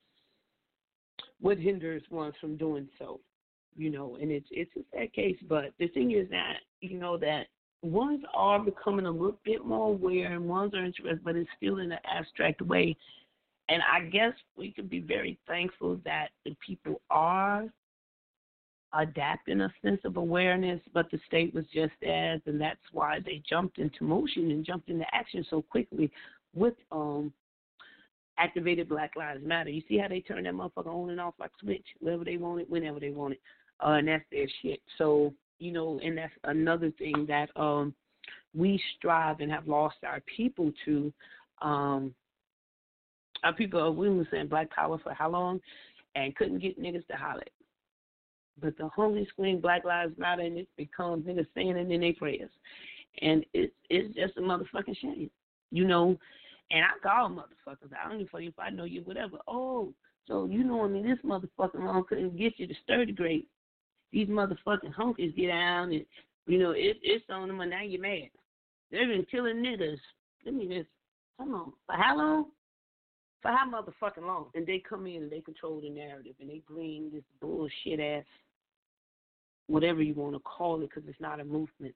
what hinders one from doing so. You know, and it's it's a sad case. But the thing is that, you know, that ones are becoming a little bit more aware and ones are interested, but it's still in an abstract way. And I guess we can be very thankful that the people are adapting a sense of awareness, but the state was just as, and that's why they jumped into motion and jumped into action so quickly with um activated Black Lives Matter. You see how they turn that motherfucker on and off like a switch, wherever they want it, whenever they want it, uh, and that's their shit. So, you know, and that's another thing that um we strive and have lost our people to. Um, our people, we were saying Black Power for how long, and couldn't get niggas to holler. But the holy scream Black Lives Matter, and it becomes niggas saying it in their prayers. And it's, it's just a motherfucking shame, you know. And I call motherfuckers. I don't even if I know you, whatever. Oh, so you know, I mean, this motherfucking long couldn't get you to stir the grate. These motherfucking honkies get down, and, you know, it, it's on them, and now you're mad. They've been killing niggas. Let me just, come on. For how long? For how motherfucking long? And they come in and they control the narrative, and they bring this bullshit ass, whatever you want to call it, because it's not a movement.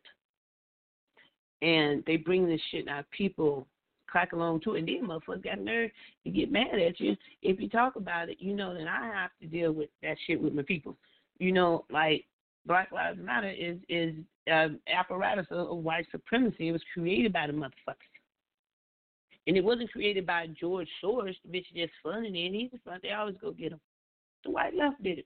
And they bring this shit, now people clack along to it, and these motherfuckers got nerve to get mad at you. If you talk about it, you know, then I have to deal with that shit with my people. You know, like, Black Lives Matter is is uh, apparatus of, of white supremacy. It was created by the motherfuckers. And it wasn't created by George Soros, the bitch just funding it. He's the front. They always go get him. The white left did it.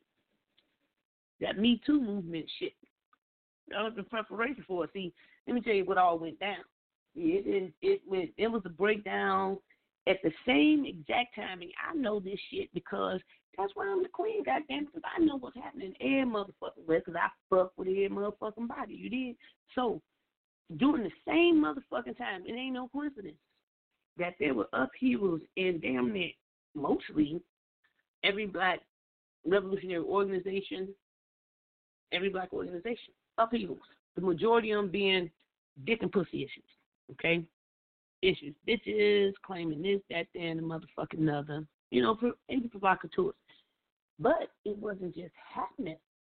That Me Too movement shit. That was the preparation for it. See, let me tell you what all went down. It, it, it, went, it was a breakdown at the same exact timing. I know this shit because that's why I'm the queen, goddamn, because I know what's happening every motherfucking way, because I fuck with every motherfucking body. You did? So, during the same motherfucking time, it ain't no coincidence that there were upheavals in damn near mostly every black revolutionary organization, every black organization, upheavals. The majority of them being dick and pussy issues, okay? Issues. Bitches claiming this, that, that, and the motherfucking other. You know, for any provocateurs. But it wasn't just happening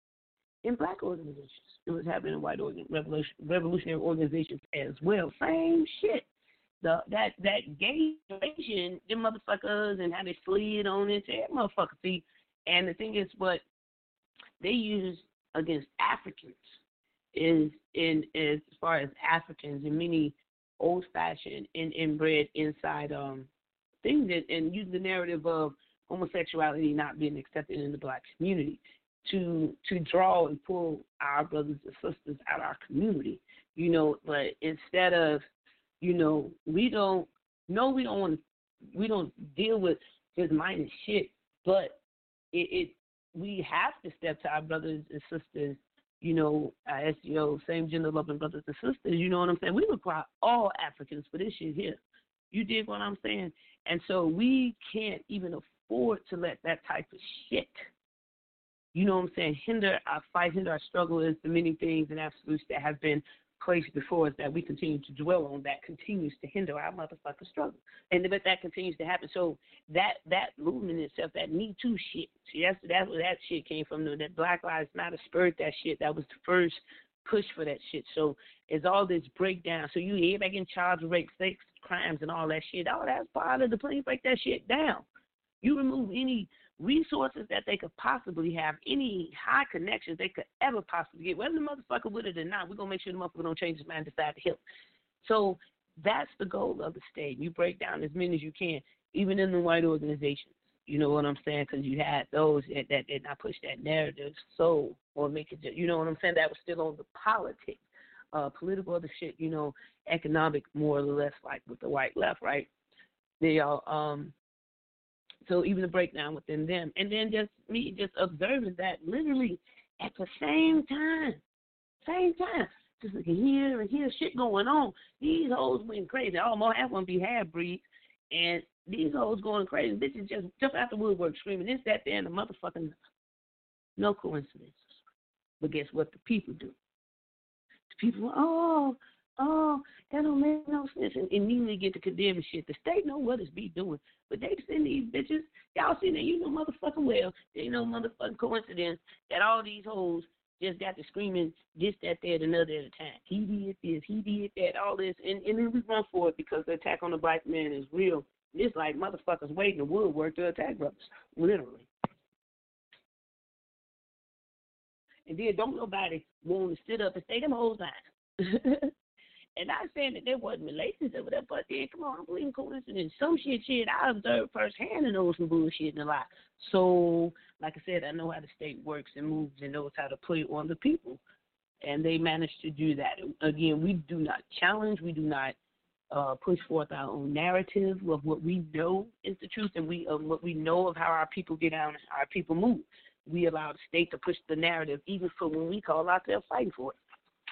in black organizations. It was happening in white organ, revolution, revolutionary organizations as well. Same shit. The that that gay generation, them motherfuckers, and how they slid on it, that motherfucker. See, and the thing is, what they use against Africans is in as far as Africans and many old-fashioned and inbred inside um things that, and use the narrative of homosexuality not being accepted in the black community to to draw and pull our brothers and sisters out of our community, you know. But instead of, you know, we don't, no, we don't want to, we don't deal with just minor shit, but it, it, we have to step to our brothers and sisters, you know, our S G O, same gender loving brothers and sisters, you know what I'm saying? We require all Africans for this shit here. You dig what I'm saying? And so we can't even afford to let that type of shit, you know what I'm saying, hinder our fight, hinder our struggle. Is the many things and absolutes that have been placed before us that we continue to dwell on that continues to hinder our motherfucking struggle. And but that continues to happen. So that that movement itself, that Me Too shit, see, that's, that's where that shit came from. That Black Lives Matter spurred that shit. That was the first push for that shit. So it's all this breakdown. So you hear back in charge of rape, sex, crimes, and all that shit. All that's part of the plan. Break that shit down. You remove any resources that they could possibly have, any high connections they could ever possibly get, whether the motherfucker with it or not, we're going to make sure the motherfucker don't change his mind and decide to help. So that's the goal of the state. You break down as many as you can, even in the white organizations. You know what I'm saying? Because you had those that, that did not push that narrative, so, or make it, you know what I'm saying? That was still on the politics, uh, political other shit, you know, economic, more or less, like with the white left, right? They all, um, so even the breakdown within them. And then just me just observing that literally at the same time, same time, just like here and here shit going on. These hoes went crazy. Almost half of them be half-breeds. And these hoes going crazy. Bitches just jump out the woodwork screaming this, that, there, and the motherfucking, no coincidence. But guess what the people do? The people, oh, oh, that don't make no sense. And immediately get to condemn shit. The state know what it's be doing. But they send these bitches, y'all see that, you know motherfucking well, they know motherfucking coincidence that all these hoes just got to screaming this, that, that, another at a time. He did this, he did that, all this. And, and then we run for it because the attack on the black man is real. It's like motherfuckers waiting the woodwork to attack brothers, literally. And then don't nobody want to sit up and say them hoes lying. And not saying that there wasn't relations over there, but then, come on, I believe in coincidence. Some shit, shit, I observed firsthand and know some bullshit and a lot. So, like I said, I know how the state works and moves and knows how to put it on the people. And they managed to do that. Again, we do not challenge. We do not uh, push forth our own narrative of what we know is the truth and we of what we know of how our people get down and how our people move. We allow the state to push the narrative even for when we call out there fighting for it.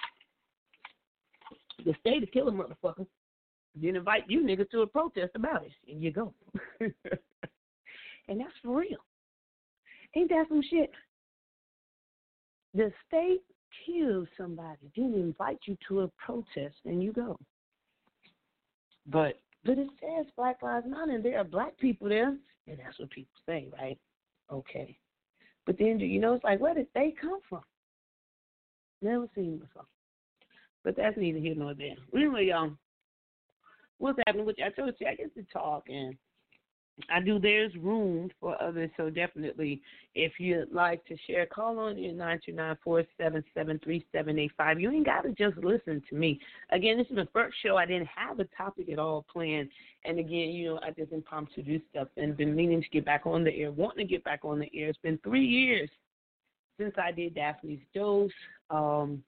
The state to kill a motherfucker, then invite you niggas to a protest about it, and you go. And that's for real. Ain't that some shit? The state kills somebody, then invite you to a protest, and you go. But but it says Black Lives Matter, and there are black people there, and that's what people say, right? Okay. But then, you know, it's like, where did they come from? Never seen before. But that's neither here nor there. Anyway, y'all, what's happening with you? I told you I get to talk, and I do. There's room for others, so definitely, if you'd like to share, call on in nine two nine, four seven seven, three seven eight five. You ain't got to just listen to me. Again, this is the first show. I didn't have a topic at all planned. And, again, you know, I just impromptu do stuff and been meaning to get back on the air, wanting to get back on the air. It's been three years since I did Daphne's Dose. Um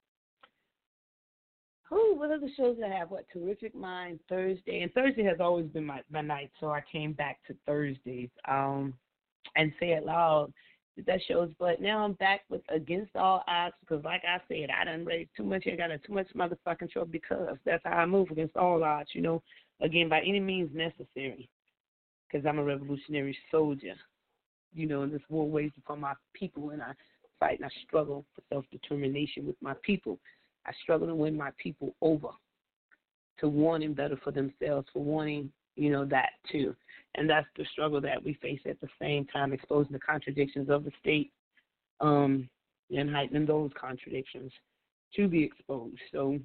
Oh, what other shows I have? What, Terrific Mind, Thursday. And Thursday has always been my, my night, so I came back to Thursdays um, and Say It Loud. That shows, but now I'm back with Against All Odds because, like I said, I done raised too much. I got too much motherfucking trouble because that's how I move against all odds, you know, again, by any means necessary because I'm a revolutionary soldier, you know, and this war waged upon my people, and I fight and I struggle for self-determination with my people. I struggle to win my people over to wanting better for themselves, for wanting, you know, that too. And that's the struggle that we face at the same time, exposing the contradictions of the state um, and heightening those contradictions to be exposed. So,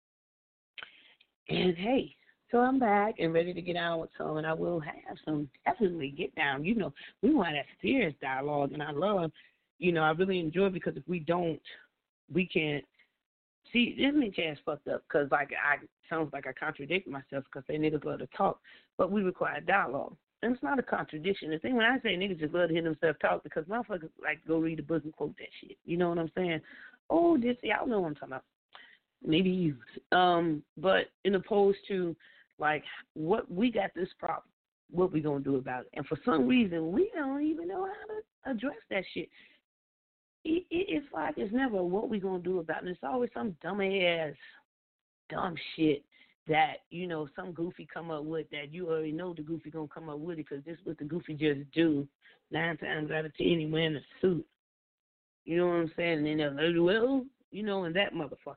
and hey, so I'm back and ready to get down with some, and I will have some, definitely get down. You know, we want that serious dialogue, and I love, you know, I really enjoy it because if we don't, we can't. See, this bitch ass fucked up because, like, I sounds like I contradict myself because they niggas love to talk, but we require dialogue. And it's not a contradiction. The thing when I say niggas just love to hear themselves talk because motherfuckers like to go read a book and quote that shit. You know what I'm saying? Oh, this, y'all know what I'm talking about. Maybe you. Um, but in opposed to, like, what we got this problem, what we going to do about it. And for some reason, we don't even know how to address that shit. It, it, it's like it's never what we gonna do about it. It's always some dumb ass, dumb shit that, you know, some goofy come up with that you already know the goofy gonna come up with it because this is what the goofy just do. Nine times out of ten, he wearing a suit. You know what I'm saying? And then they're like, well, you know, and that motherfucker.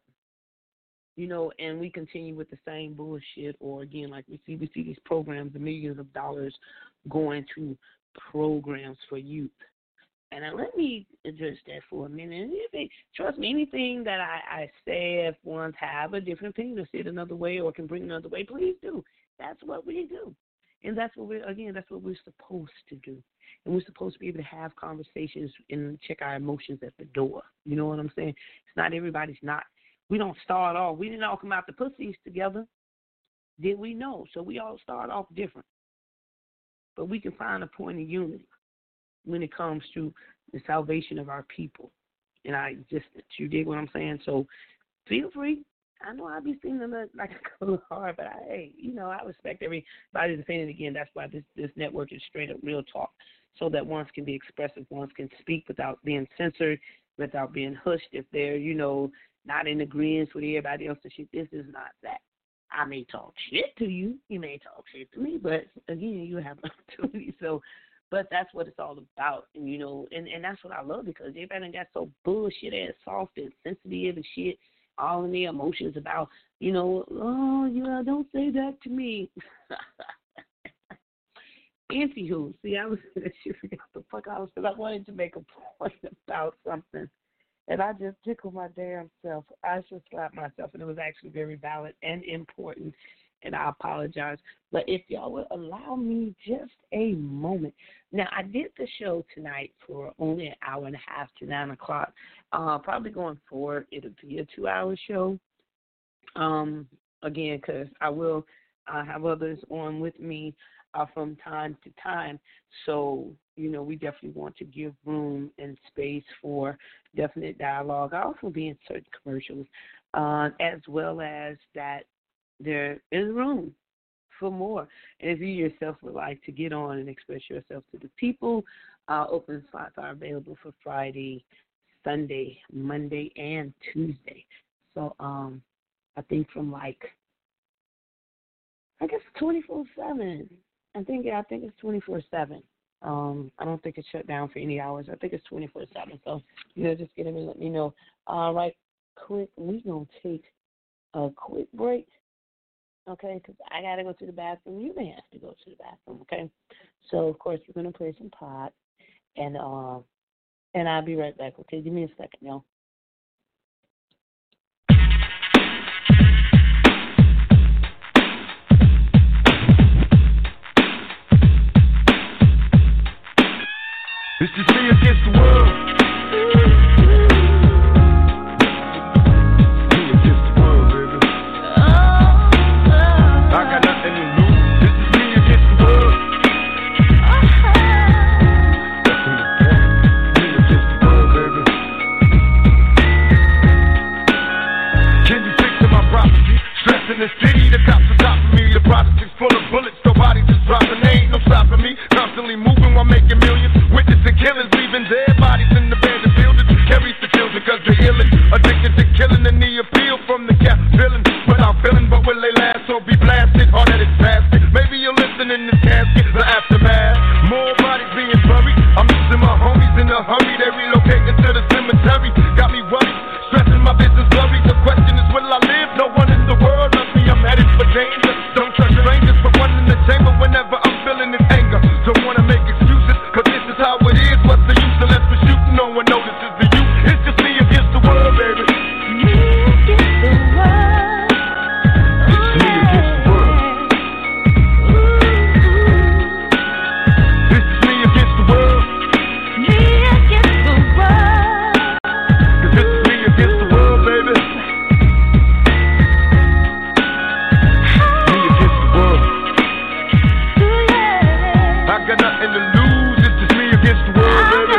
You know, and we continue with the same bullshit. Or again, like we see, we see these programs, the millions of dollars going to programs for youth. And now let me address that for a minute. If it, trust me, anything that I, I say, if ones have a different opinion or see it another way or can bring another way, please do. That's what we do. And that's what we're, again, that's what we're supposed to do. And we're supposed to be able to have conversations and check our emotions at the door. You know what I'm saying? It's not everybody's not. We don't start off. We didn't all come out the pussies together. Did we? No. So we all start off different. But we can find a point of unity when it comes to the salvation of our people and our existence. You dig what I'm saying? So feel free. I know I be seeming like a little hard, but I, hey, you know, I respect everybody's opinion. Again, that's why this, this network is straight up real talk, so that ones can be expressive, ones can speak without being censored, without being hushed if they're, you know, not in agreement with everybody else and shit. This is not that. I may talk shit to you. You may talk shit to me, but again, you have an opportunity. So, but that's what it's all about, and you know, and, and that's what I love because everybody got so bullshit ass soft and sensitive and shit, all in their emotions about, you know, oh yeah, don't say that to me. Anywho, see, I was gonna forget the fuck I was because I wanted to make a point about something, and I just tickled my damn self. I just slapped myself, and it was actually very valid and important. and I apologize. But if y'all would allow me just a moment. Now, I did the show tonight for only an hour and a half to nine o'clock. Uh, probably going forward, it'll be a two-hour show. Um, again, because I will uh, have others on with me uh, from time to time. So, you know, we definitely want to give room and space for definite dialogue. I also be in certain commercials, uh, as well as that there is room for more. And if you yourself would like to get on and express yourself to the people, uh, open slots are available for Friday, Sunday, Monday, and Tuesday. So um, I think from like, I guess twenty-four seven. I think I think it's twenty-four seven. Um, I don't think it's shut down for any hours. I think it's twenty-four seven. So, you know, just get in and let me know. All right, quick, we're going to take a quick break, okay, because I got to go to the bathroom. You may have to go to the bathroom, okay? So, of course, we're going to play some pot, and, uh, and I'll be right back, okay? Give me a second, y'all. This is me against the world. Me against the world, baby. I got nothing to lose. This is me against the world. Me against the world, baby. Can you picture my prophecy? Stress in the city, the cops are stopping me. The project's full of bullets, nobody just dropping. There ain't no stopping me. Constantly moving while making millions. Witnessing killers, leaving dead bodies in the abandoned buildings. Carries the children cause they're ill. Addicted to killing and the appeal from the cap villain. Without feeling, but will they last or be blasted? Or that it's past it. Maybe you're listening in this casket, the aftermath. More bodies being buried. I'm losing my homies in a hurry. They relocating to the cemetery. Got me worried, stressing my business blurry. The question is, will I live? No one in the world loves me. I'm headed for danger. Don't trust strangers, but one in the chamber whenever I'm feeling this anger. Don't wanna make excuses, cause this is how it is. What's the use unless we're shooting? No one notices the youth. It's just me against the world, baby. Me against the world. It's me against the world. This is me against the world. Me against the world. Cause this is me against the world, baby. Me against the world. I got nothing to lose. It's just me against the world, baby.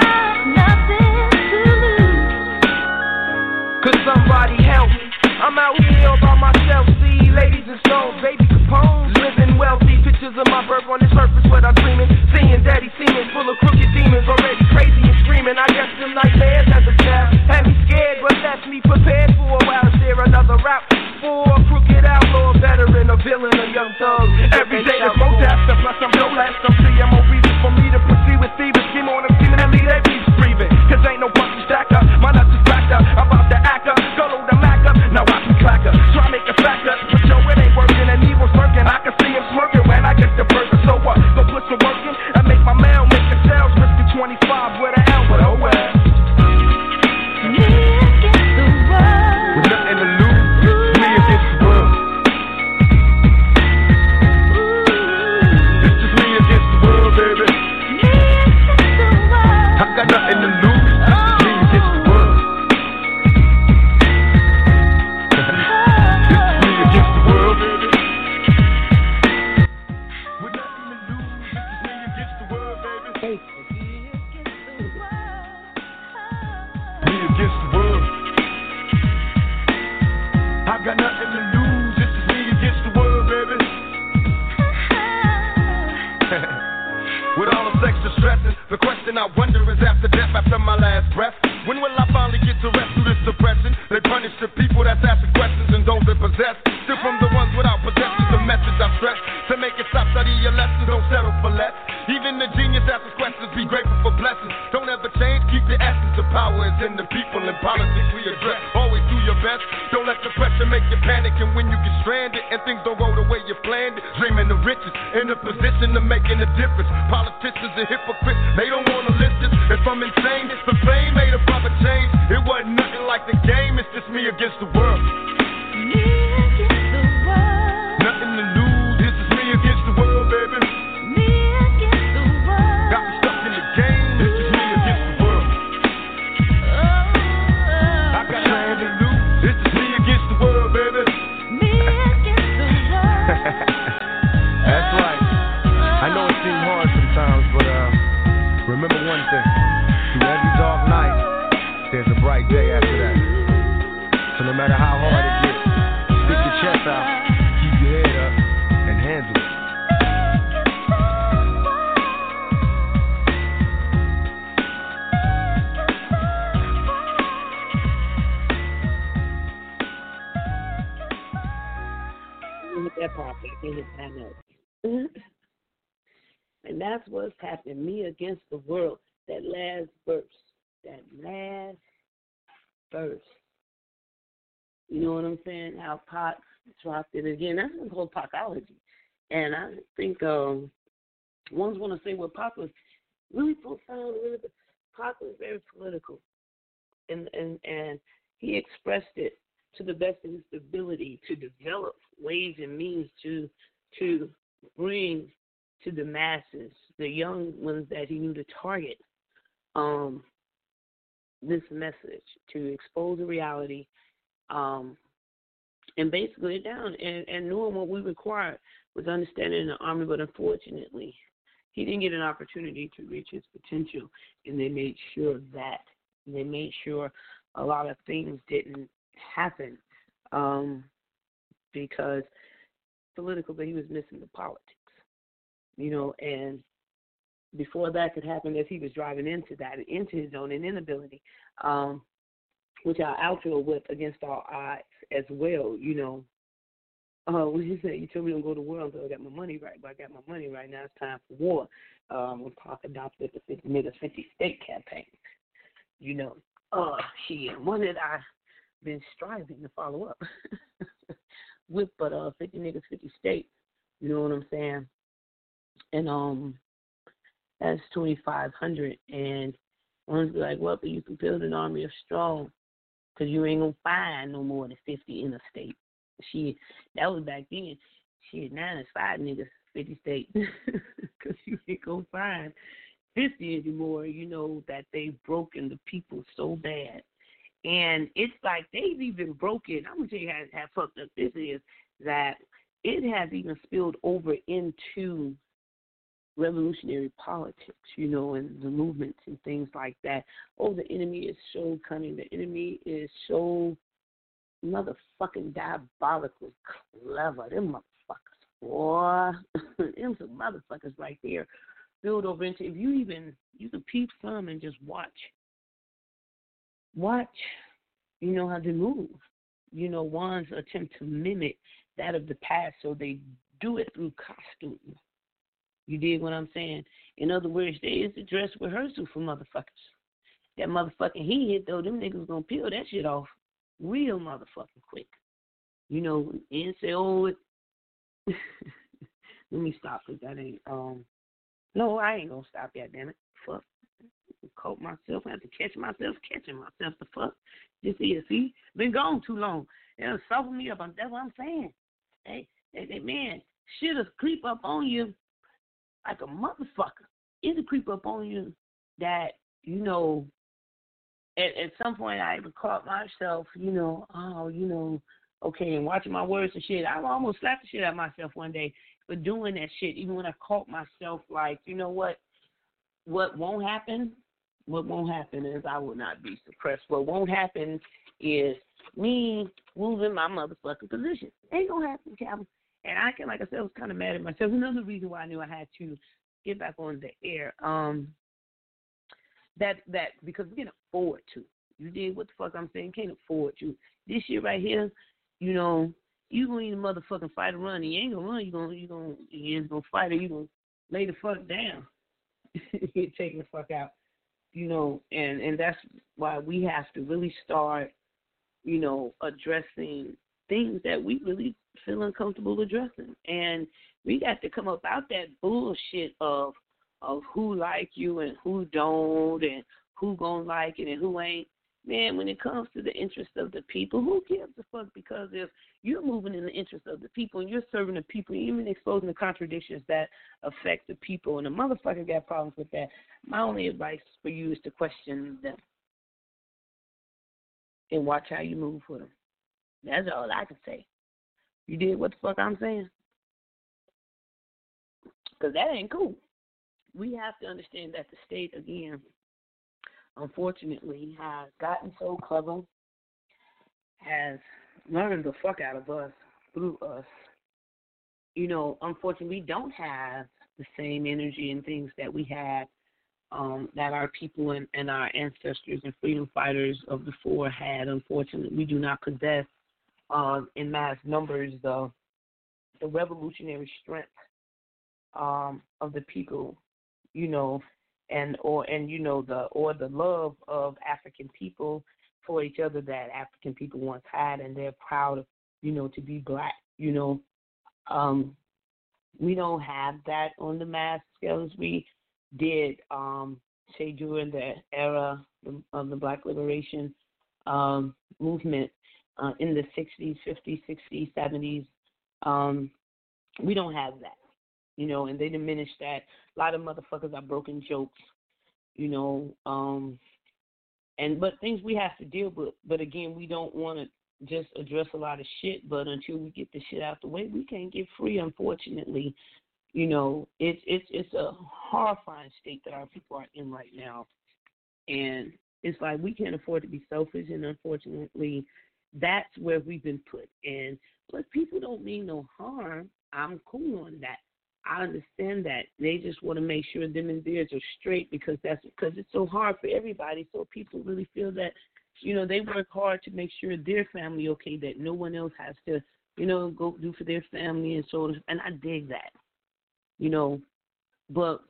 Could somebody help me? I'm out here all by myself. See ladies and stones, baby Capone's, living wealthy. Pictures of my birth on the surface, what I'm dreaming. Seeing daddy seeming full of crooked demons, already crazy and screaming. I guess them nightmares as a child had me scared, but left me prepared for a while. Is there another route for a crooked outlaw, veteran, a villain, a young thug? Every day there's more death, plus I'm no less. Some C M O reasons for me to proceed with Steven. Scheme on them, scheming and leave that beast breathing. Cause ain't no punch stack up, my nuts is backed up. I'm about to act up, go load the Mac up. Now watch me clack up, try make a fact up. But yo, it ain't working and he was working. I can see him smirking when I get the burger. So what? Go put some work in and make my mail, make the sales. Risking twenty-five with a L, but oh well. Me against the world. With nothing to lose, it's me against the world. It's just me against the world, baby. Me against the world. I got nothing to lose, it's just me against the world. It's just me against the world, baby. With nothing to lose, it's just me against the world, baby. Hey, Me against the world. I got nothing to lose, it's just me against the world, baby. With all the extra stressing, the question I wonder is after death, after my last breath, when will I finally get to rest through this depression? They punish the people that's asking questions and those that possess. Still from the ones without possessions, the message I stress. To make it stop, study your lessons, don't settle for less. Even the genius asks questions, be grateful for blessings. Don't ever change, keep the essence of power is in the people and politics we address. Always do your best, don't let the pressure make you panic. And when you get stranded and things don't go the way you planned it, dreaming of riches, in a position of making a difference. Politicians are hypocrites, they don't want to listen. If I'm insane, it's the fame made a proper change. It wasn't nothing like the game, it's just me against the world. Me against the world. Nothing to lose. can't hit that part, but I can't hit that note. And that's what's happening. Me against the world. That last verse. That last verse. You know what I'm saying? How Pac dropped it again. That's the whole Pacology. And I think um, ones want to say, well, Pac was really profound. Really, Pac was very political. And, and, and he expressed it to the best of his ability to develop ways and means to to bring to the masses, the young ones that he knew to target, um, this message, to expose the reality, um, and basically it down, and, and knowing what we required was understanding the Army, but unfortunately, he didn't get an opportunity to reach his potential, and they made sure of that. And they made sure a lot of things didn't happen um, because political, but he was missing the politics, you know, and before that could happen, as he was driving into that, into his own inability, um, which I outro with Against All Odds as well, you know. Uh, when he said, you told me to go to war until I got my money right, but I got my money right now, it's time for war. Um, when Pac adopted the fifty niggas fifty state campaign, you know. Uh, shit, one that I've been striving to follow up with, but uh, fifty niggas fifty state, you know what I'm saying? And um, that's twenty-five hundred, and one's be like, well, but you can build an army of strong, because you ain't going to find no more than fifty in a state. Shit, that was back then. Shit, now it's five niggas, fifty states, because you ain't going to find fifty anymore, you know, that they've broken the people so bad. And it's like they've even broken, I'm going to tell you how, how fucked up this is, that it has even spilled over into revolutionary politics, you know, and the movements and things like that. Oh, the enemy is so cunning. The enemy is so motherfucking diabolically clever. Them motherfuckers, boy. Them some motherfuckers right there. Build over into, if you even, you can peep some and just watch. Watch, you know, how they move. You know, ones attempt to mimic that of the past, so they do it through costume. You dig what I'm saying? In other words, there is a dress rehearsal for motherfuckers. That motherfucking heat hit, though, them niggas gonna peel that shit off real motherfucking quick. You know, and say, oh, it let me stop, because that ain't, um, no, I ain't gonna stop that, damn it. Fuck. Caught myself, I have to catch myself, catching myself, the fuck. Just here, see? Been gone too long. It'll suffer me up. That's what I'm saying. Hey, hey, hey man, shit'll creep up on you like a motherfucker. It'll creep up on you that, you know, at, at some point I even caught myself, you know, oh, you know, okay, and watching my words and shit. I almost slapped the shit out of myself one day for doing that shit, even when I caught myself like, you know what, what won't happen? What won't happen is I will not be suppressed. What won't happen is me losing my motherfucking position. Ain't gonna happen, Calvin. And I can, like I said, I was kind of mad at myself. Another reason why I knew I had to get back on the air. Um, that that because we can't afford to. You did what the fuck I'm saying? Can't afford to. This shit right here, you know, you gonna need a motherfucking fight to run. And you ain't gonna run. You gonna you gonna you ain't gonna fight, or you gonna lay the fuck down. You're taking the fuck out. You know, and, and that's why we have to really start, you know, addressing things that we really feel uncomfortable addressing. And we got to come up out that bullshit of of who like you and who don't, and who gonna like it and who ain't. Man, when it comes to the interest of the people, who gives a fuck? Because if you're moving in the interest of the people and you're serving the people, even exposing the contradictions that affect the people, and the motherfucker got problems with that, my only advice for you is to question them and watch how you move with them. That's all I can say. You did what the fuck I'm saying? Because that ain't cool. We have to understand that the state, again, unfortunately, has gotten so clever, has learned the fuck out of us through us. You know, unfortunately, we don't have the same energy and things that we had, um, that our people and, and our ancestors and freedom fighters of the four had. Unfortunately, we do not possess uh, in mass numbers the the revolutionary strength um, of the people, you know, and or and you know the or the love of African people for each other that African people once had, and they're proud of, you know, to be black. You know, um, we don't have that on the mass scale as we did, um, say, during the era of the Black Liberation um, movement uh, in the sixties, fifties, sixties, seventies. Um, we don't have that, you know, and they diminish that. A lot of motherfuckers are broken jokes, you know, um, and but things we have to deal with. But again, we don't want to just address a lot of shit, but until we get the shit out the way, we can't get free, unfortunately. You know, it's it's it's a horrifying state that our people are in right now. And it's like we can't afford to be selfish, and unfortunately, that's where we've been put. And but people don't mean no harm. I'm cool on that. I understand that. They just want to make sure them and theirs are straight because that's because it's so hard for everybody. So people really feel that, you know, they work hard to make sure their family okay, that no one else has to, you know, go do for their family and so on. And I dig that, you know. But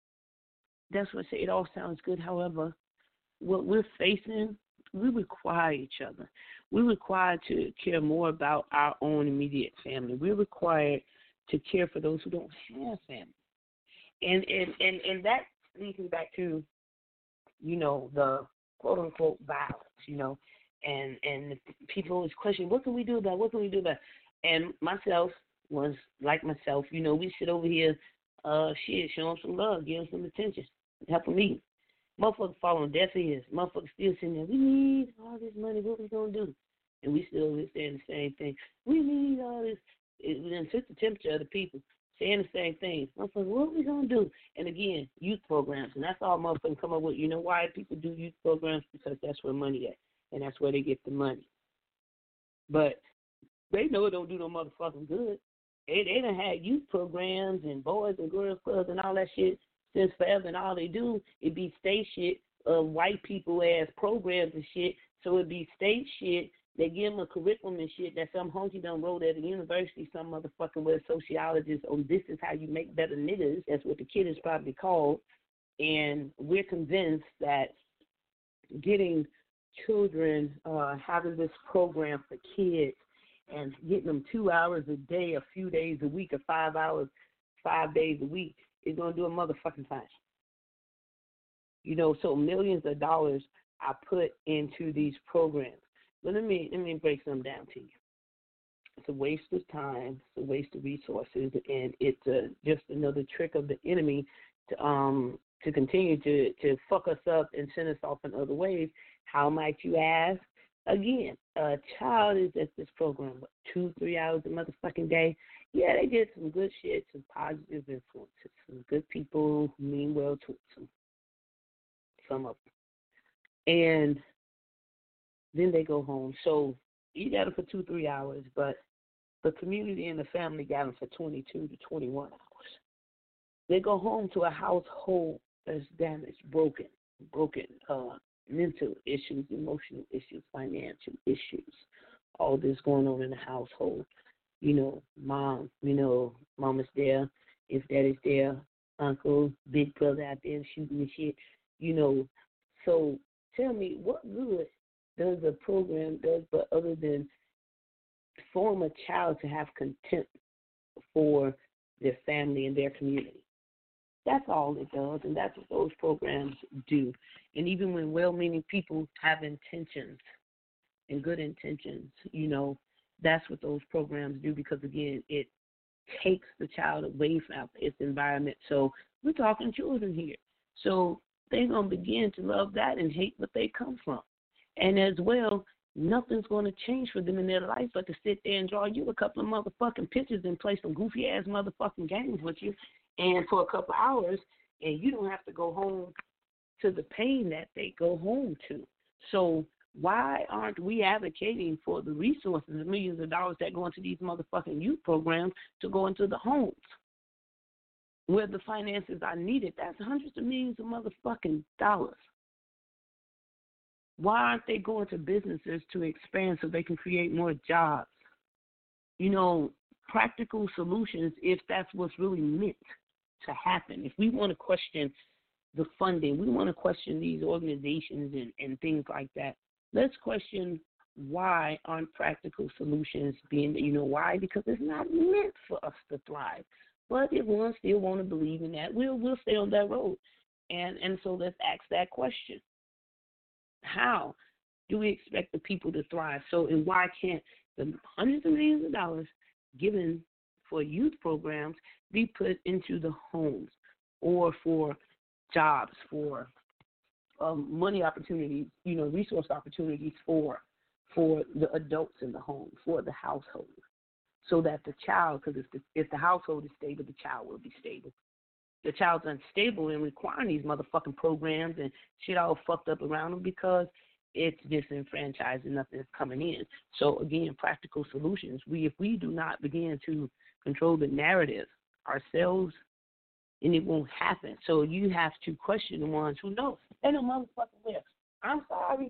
that's what I say. It all sounds good. However, what we're facing, we require each other. We're required to care more about our own immediate family. We're required to care for those who don't have family. And and, and, and that leads me back to, you know, the quote-unquote violence, you know, and, and people always question, what can we do about it? What can we do about it? And myself was like myself, you know, we sit over here, uh, shit, show them some love, give them some attention, help them eat. Motherfuckers fall on deaf ears. Motherfuckers still sitting there, we need all this money, what we going to do? And we still saying the same thing. We need all this. It then took the temperature of the people saying the same thing. Motherfuckers, what are we going to do? And again, youth programs. And that's all motherfuckers come up with. You know why people do youth programs? Because that's where money at. And that's where they get the money. But they know it don't do no motherfucking good. They, they done had youth programs and boys and girls clubs and all that shit since forever. And all they do is be state shit of white people as programs and shit. So it be state shit. They give them a curriculum and shit that some honky done wrote at a university, some motherfucking with a sociologist, oh, this is how you make better niggas. That's what the kid is probably called. And we're convinced that getting children, uh, having this program for kids and getting them two hours a day, a few days a week, or five hours, five days a week is going to do a motherfucking thing. You know, so millions of dollars are put into these programs. But let me let me break some down to you. It's a waste of time, it's a waste of resources, and it's a, just another trick of the enemy to um to continue to, to fuck us up and send us off in other ways. How might you ask? Again, a child is at this program, what, two, three hours a motherfucking day. Yeah, they did some good shit, some positive influences, some good people who mean well to them, some of them. And then they go home. So you got them for two, three hours, but the community and the family got them for twenty-two to twenty-one hours. They go home to a household that's damaged, broken, broken, uh, mental issues, emotional issues, financial issues, all this going on in the household. You know, mom, you know, mama's there, if daddy's there, uncle, big brother out there shooting the shit, you know. So tell me, what good does a program does but other than form a child to have contempt for their family and their community? That's all it does, and that's what those programs do. And even when well-meaning people have intentions and good intentions, you know, that's what those programs do because, again, it takes the child away from its environment. So we're talking children here. So they're going to begin to love that and hate what they come from. And as well, nothing's going to change for them in their life but to sit there and draw you a couple of motherfucking pictures and play some goofy-ass motherfucking games with you and for a couple of hours, and you don't have to go home to the pain that they go home to. So why aren't we advocating for the resources, the millions of dollars that go into these motherfucking youth programs to go into the homes where the finances are needed? That's hundreds of millions of motherfucking dollars. Why aren't they going to businesses to expand so they can create more jobs? You know, practical solutions if that's what's really meant to happen. If we want to question the funding, we want to question these organizations and, and things like that, let's question why aren't practical solutions being, you know, why? Because it's not meant for us to thrive. But if one still want to believe in that, we'll we'll stay on that road. And and so let's ask that question. How do we expect the people to thrive? So, and why can't the hundreds of millions of dollars given for youth programs be put into the homes or for jobs, for um, money opportunities, you know, resource opportunities for for the adults in the home, for the household, so that the child, because if the, if the household is stable, the child will be stable. The child's unstable and requiring these motherfucking programs and shit all fucked up around them because it's disenfranchised and nothing's coming in. So, again, practical solutions. We, if we do not begin to control the narrative ourselves, and it won't happen. So you have to question the ones who know. They know motherfucking well. I'm sorry.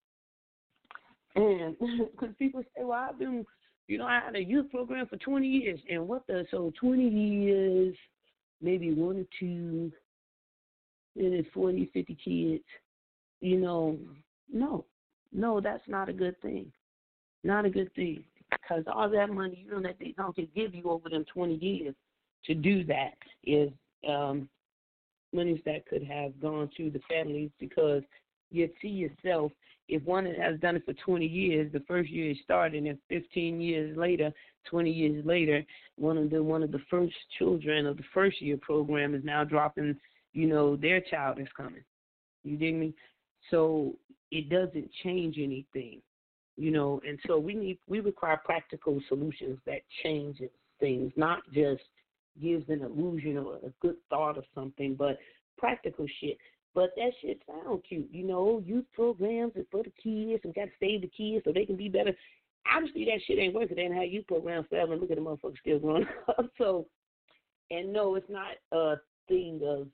And because people say, well, I've been, you know, I had a youth program for twenty years. And what the, so twenty years, maybe one or two, maybe forty, fifty kids, you know, no, no, that's not a good thing. Not a good thing. Because all that money, you know, that they don't can give you over them twenty years to do that is um, monies that could have gone to the families, because you see yourself, if one has done it for twenty years, the first year it started, and fifteen years later, twenty years later, one of the one of the first children of the first year program is now dropping, you know, their child is coming. You dig me? So it doesn't change anything, you know, and so we need we require practical solutions that change things, not just gives an illusion or a good thought of something, but practical shit. But that shit sound cute, you know, youth programs is for the kids and got to save the kids so they can be better. Obviously, that shit ain't working. They didn't have youth programs forever, and look at the motherfuckers still growing up. So, and no, it's not a thing of,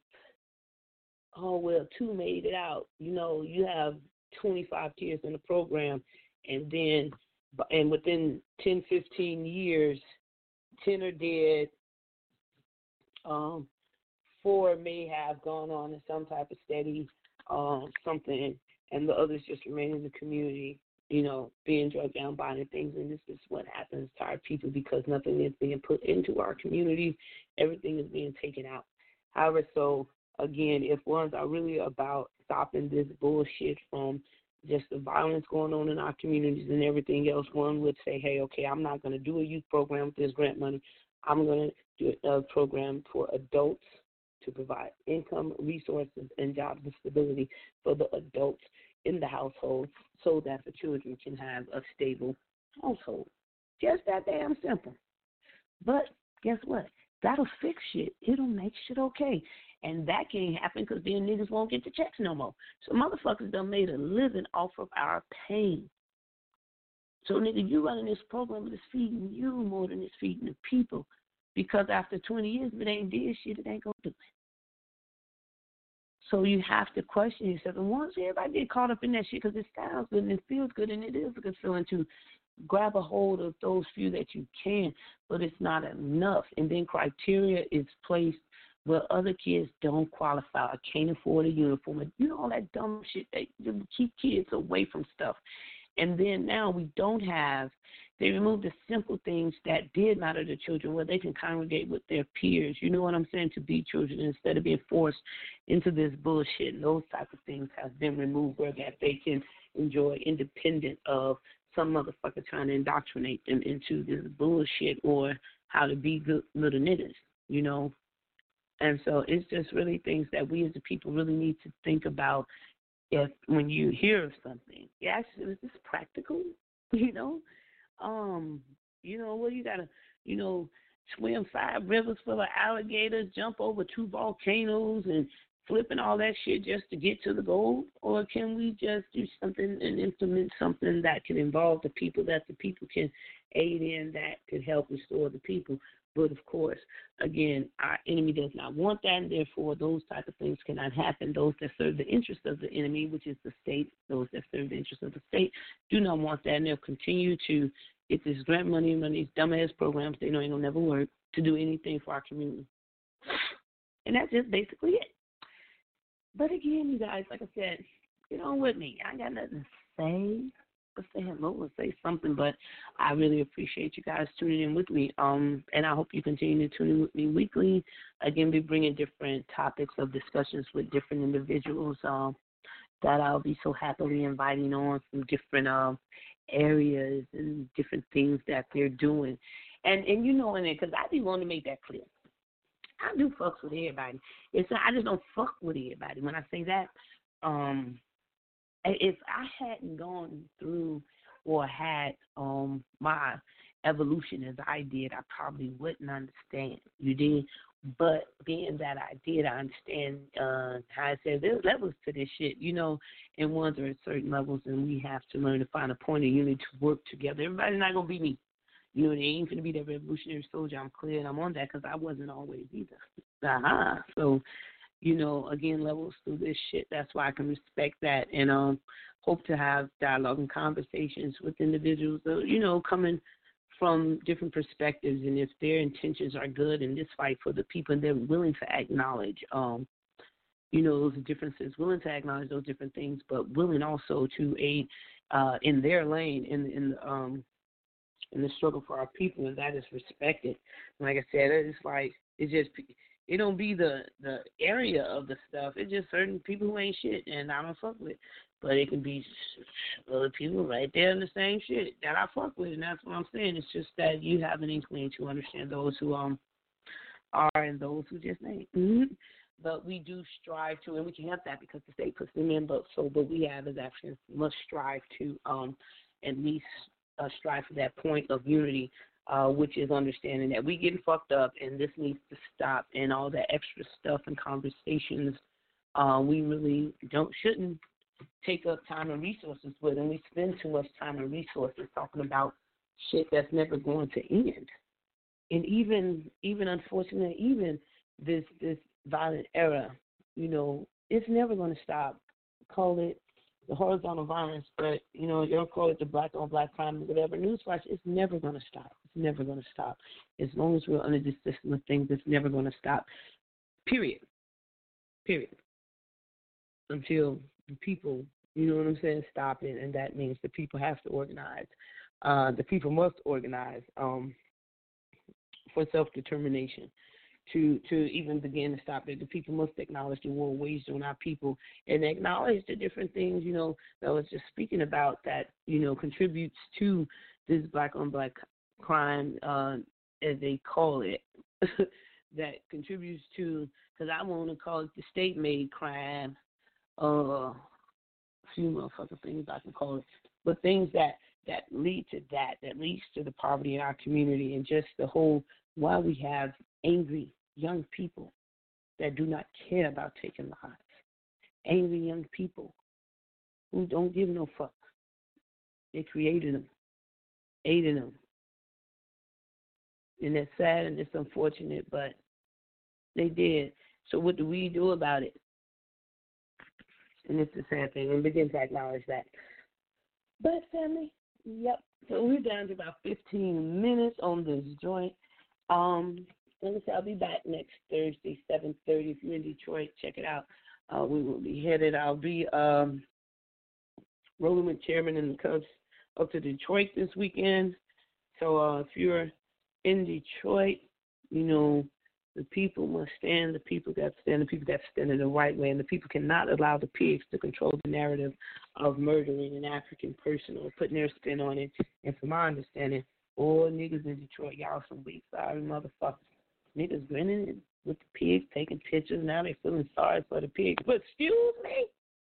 oh, well, two made it out. You know, you have twenty-five kids in the program, and then, and within ten, fifteen years, ten are dead. Um, four may have gone on in some type of steady um, something, and the others just remain in the community, you know, being drugged down by the things. And this is what happens to our people because nothing is being put into our communities. Everything is being taken out. However, so, again, if ones are really about stopping this bullshit from just the violence going on in our communities and everything else, one would say, hey, okay, I'm not going to do a youth program with this grant money. I'm going to do a program for adults to provide income, resources, and jobs and stability for the adults in the household so that the children can have a stable household. Just that damn simple. But guess what? That'll fix shit. It'll make shit okay. And that can't happen because then niggas won't get the checks no more. So motherfuckers done made a living off of our pain. So, nigga, you running this program that's feeding you more than it's feeding the people. Because after twenty years, if it ain't did shit, it ain't going to do it. So you have to question yourself. And once everybody get caught up in that shit, because it sounds good and it feels good, and it is a good feeling to grab a hold of those few that you can, but it's not enough. And then criteria is placed where other kids don't qualify or can't afford a uniform. You know, all that dumb shit that keep kids away from stuff. And then now we don't have, they removed the simple things that did matter to children where they can congregate with their peers, you know what I'm saying, to be children instead of being forced into this bullshit. And those type of things have been removed where that they can enjoy independent of some motherfucker trying to indoctrinate them into this bullshit or how to be good little niggas, you know. And so it's just really things that we as the people really need to think about. If when you hear of something, yes, is this practical? You know, um, you know, well, you gotta, you know, swim five rivers full of alligators, jump over two volcanoes, and flipping all that shit just to get to the goal? Or can we just do something and implement something that can involve the people, that the people can aid in, that could help restore the people? But, of course, again, our enemy does not want that, and therefore those type of things cannot happen. Those that serve the interest of the enemy, which is the state, those that serve the interest of the state, do not want that, and they'll continue to get this grant money and run these dumbass programs they know ain't gonna never work to do anything for our community. And that's just basically it. But again, you guys, like I said, get on with me. I ain't got nothing to say. Let's say hello or say something, but I really appreciate you guys tuning in with me. Um, and I hope you continue to tune in with me weekly. Again, be bringing different topics of discussions with different individuals um, that I'll be so happily inviting on from different um, areas and different things that they're doing. And, and you know, in it, because I be wanting to make that clear. I do fucks with everybody. It's I just don't fuck with everybody. When I say that, um, if I hadn't gone through or had um my evolution as I did, I probably wouldn't understand. You did, but being that I did, I understand. Uh, how I said there's levels to this shit, you know, and ones are at certain levels, and we have to learn to find a point of unity to work together. Everybody's not gonna be me. You know, they ain't going to be that revolutionary soldier. I'm clear and I'm on that because I wasn't always either. Uh-huh. So, you know, again, levels through this shit. That's why I can respect that and um, hope to have dialogue and conversations with individuals, uh, you know, coming from different perspectives. And if their intentions are good in this fight for the people, they're willing to acknowledge, um, you know, those differences, willing to acknowledge those different things, but willing also to aid uh, in their lane, in, in the um, in the struggle for our people, and that is respected. Like I said, it's like it's just it don't be the the area of the stuff. It's just certain people who ain't shit, and I don't fuck with. But it can be other people right there in the same shit that I fuck with, and that's what I'm saying. It's just that you have an inkling to understand those who um are and those who just ain't. Mm-hmm. But we do strive to, and we can have that because the state puts them in. But so what we have is actually must strive to um at least. Uh, strive for that point of unity, uh, which is understanding that we getting fucked up and this needs to stop, and all that extra stuff and conversations uh, we really don't shouldn't take up time and resources with, and we spend too much time and resources talking about shit that's never going to end. And even even unfortunately, even this this violent era, you know, it's never going to stop. Call it the horizontal violence, but, you know, you'll call it the black-on-black crime or whatever. Newsflash, it's never going to stop. It's never going to stop. As long as we're under this system of things, it's never going to stop, period. Period. Until the people, you know what I'm saying, stop it, and that means the people have to organize. Uh, the people must organize um, for self-determination. To, to even begin to stop it, the people must acknowledge the war waged on our people and acknowledge the different things, you know, that I was just speaking about that, you know, contributes to this black-on-black crime, uh, as they call it, that contributes to, because I want to call it the state-made crime, uh, a few motherfucking things I can call it, but things that, that lead to that, that leads to the poverty in our community and just the whole, why we have angry young people that do not care about taking lives. Angry young people who don't give no fuck. They created them, aided them. And it's sad and it's unfortunate, but they did. So what do we do about it? And it's the sad thing, and begin to acknowledge that. But family, yep. So we're down to about fifteen minutes on this joint. Um, and I'll be back next Thursday, seven thirty. If you're in Detroit, check it out. Uh, we will be headed. I'll be um, rolling with Chairman and the Cubs up to Detroit this weekend. So uh, if you're in Detroit, you know, the people must stand. The people got to stand. The people got to stand in the right way. And the people cannot allow the pigs to control the narrative of murdering an African person or putting their spin on it. And from my understanding, all niggas in Detroit, y'all some weak, sorry motherfuckers. Niggas grinning with the pigs, taking pictures. Now they feeling sorry for the pigs. But excuse me?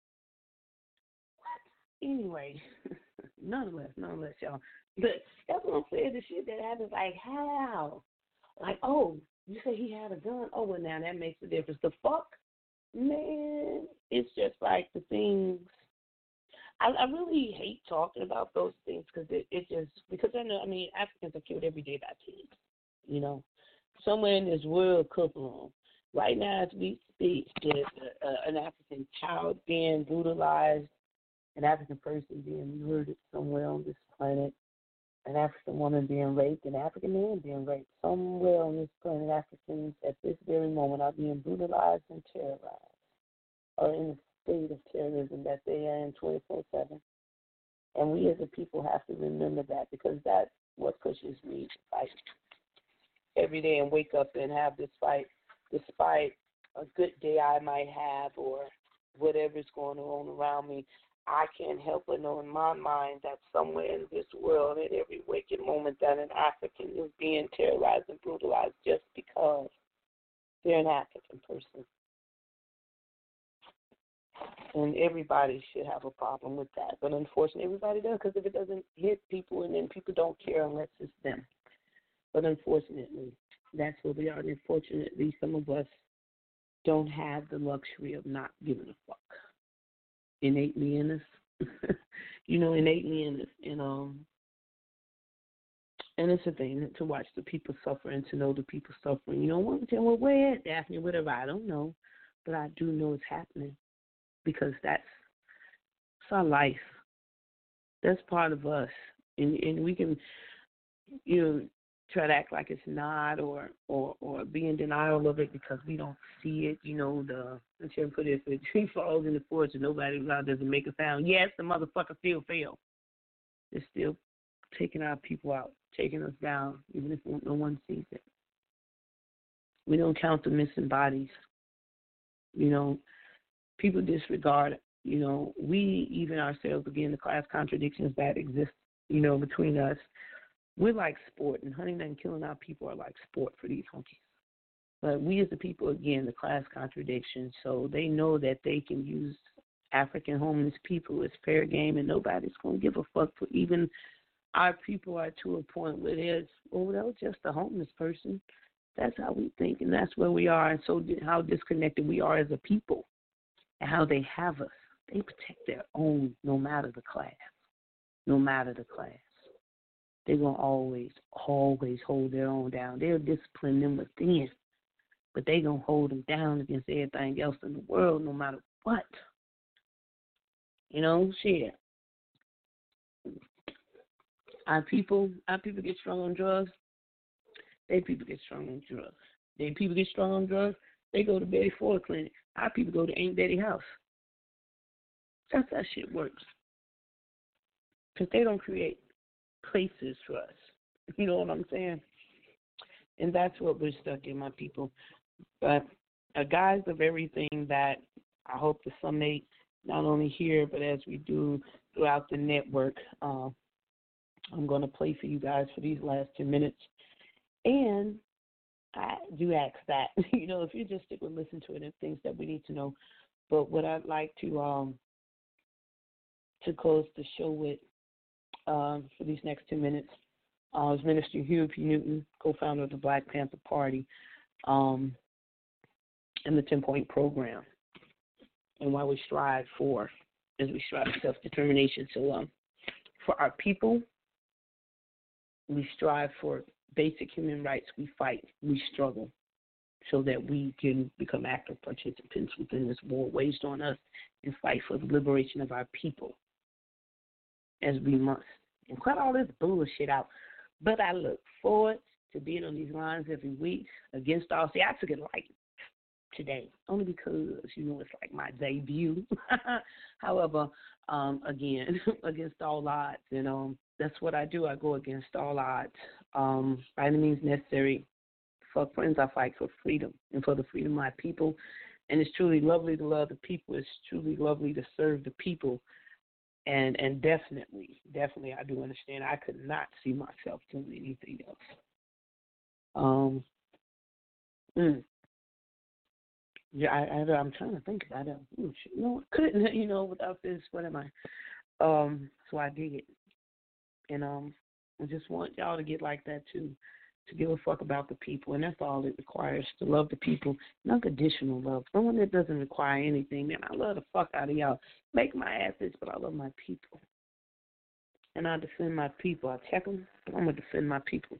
What? Anyway, nonetheless, nonetheless, y'all. But that's what I'm saying. The shit that happens, like, how? Like, oh, you say he had a gun? Oh, well, now that makes a difference. The fuck? Man, it's just like the things. I, I really hate talking about those things because it, it just, because I know, I mean, Africans are killed every day by pigs, you know. Somewhere in this world, couple right now as we speak, there's a, a, an African child being brutalized, an African person being murdered somewhere on this planet. an African woman being raped, an African man being raped. Somewhere on this planet, Africans at this very moment are being brutalized and terrorized, or in a state of terrorism that they are in twenty-four seven. And we as a people have to remember that, because that's what pushes me to fight every day and wake up and have this fight despite a good day I might have or whatever's going on around me. I can't help but know in my mind that somewhere in this world, at every waking moment, that an African is being terrorized and brutalized just because they're an African person. And everybody should have a problem with that. But unfortunately, everybody does, because if it doesn't hit people, and then people don't care unless it's them. But unfortunately, that's where we are. And unfortunately, some of us don't have the luxury of not giving a fuck. Innately in us. you know, innately in us. And, um, and it's a thing to watch the people suffer and to know the people suffering. You don't want to tell them, well, where at, Daphne, whatever. I don't know. But I do know it's happening. Because that's, that's our life. That's part of us. And and we can, you know, try to act like it's not, or, or, or be in denial of it because we don't see it. You know, the, let's just put it, if a tree falls in the forest and nobody around doesn't make a sound, yes, the motherfucker still fell. They're still taking our people out, taking us down, even if no one sees it. We don't count the missing bodies. You know, people disregard, you know, we, even ourselves, again, the class contradictions that exist, you know, between us. We're like sport, and hunting and killing our people are like sport for these honkies. But we as the people, again, the class contradictions, so they know that they can use African homeless people as fair game, and nobody's going to give a fuck for even our people are to a point where there's, well, that was just a homeless person. That's how we think, and that's where we are, and so how disconnected we are as a people. And how they have us. They protect their own no matter the class. No matter the class. They're going to always, always hold their own down. They'll discipline them within, but they're going to hold them down against everything else in the world no matter what. You know, shit. Our people, our people get strong on drugs. Their people get strong on drugs. Their people get strong on drugs. They go to Betty Ford Clinic. Our people go to Aunt Betty House. That's how shit works. Because they don't create places for us. You know what I'm saying? And that's what we're stuck in, my people. But a guise of everything that I hope to summate, not only here, but as we do throughout the network, uh, I'm going to play for you guys for these last ten minutes. And I do ask that, you know, if you just stick with listen to it and things that we need to know. But what I'd like to um to close the show with um, for these next two minutes uh, is Minister Huey P. Newton, co-founder of the Black Panther Party, um, and the ten-point program, and why we strive for, as we strive for self-determination. So um, for our people, we strive for basic human rights. We fight, we struggle, so that we can become active participants within this war waged on us and fight for the liberation of our people, as we must. And cut all this bullshit out. But I look forward to being on these lines every week against all. See, I took it light today, only because, you know, it's like my debut. However, um, again, against all odds, you know, that's what I do. I go against all odds. Um, by any means necessary. Fuck friends, I fight for freedom and for the freedom of my people. And it's truly lovely to love the people. It's truly lovely to serve the people. And and definitely, definitely, I do understand. I could not see myself doing anything else. Um. Mm. Yeah, I, I, I'm trying to think about it. Ooh, shit, you know, couldn't, you know, without this, what am I? Um. So I dig it. And um, I just want y'all to get like that too, to give a fuck about the people, and that's all it requires, to love the people, unconditional love. Someone that doesn't require anything, man, I love the fuck out of y'all. Make my assets, but I love my people. And I defend my people. I check them, but I'm going to defend my people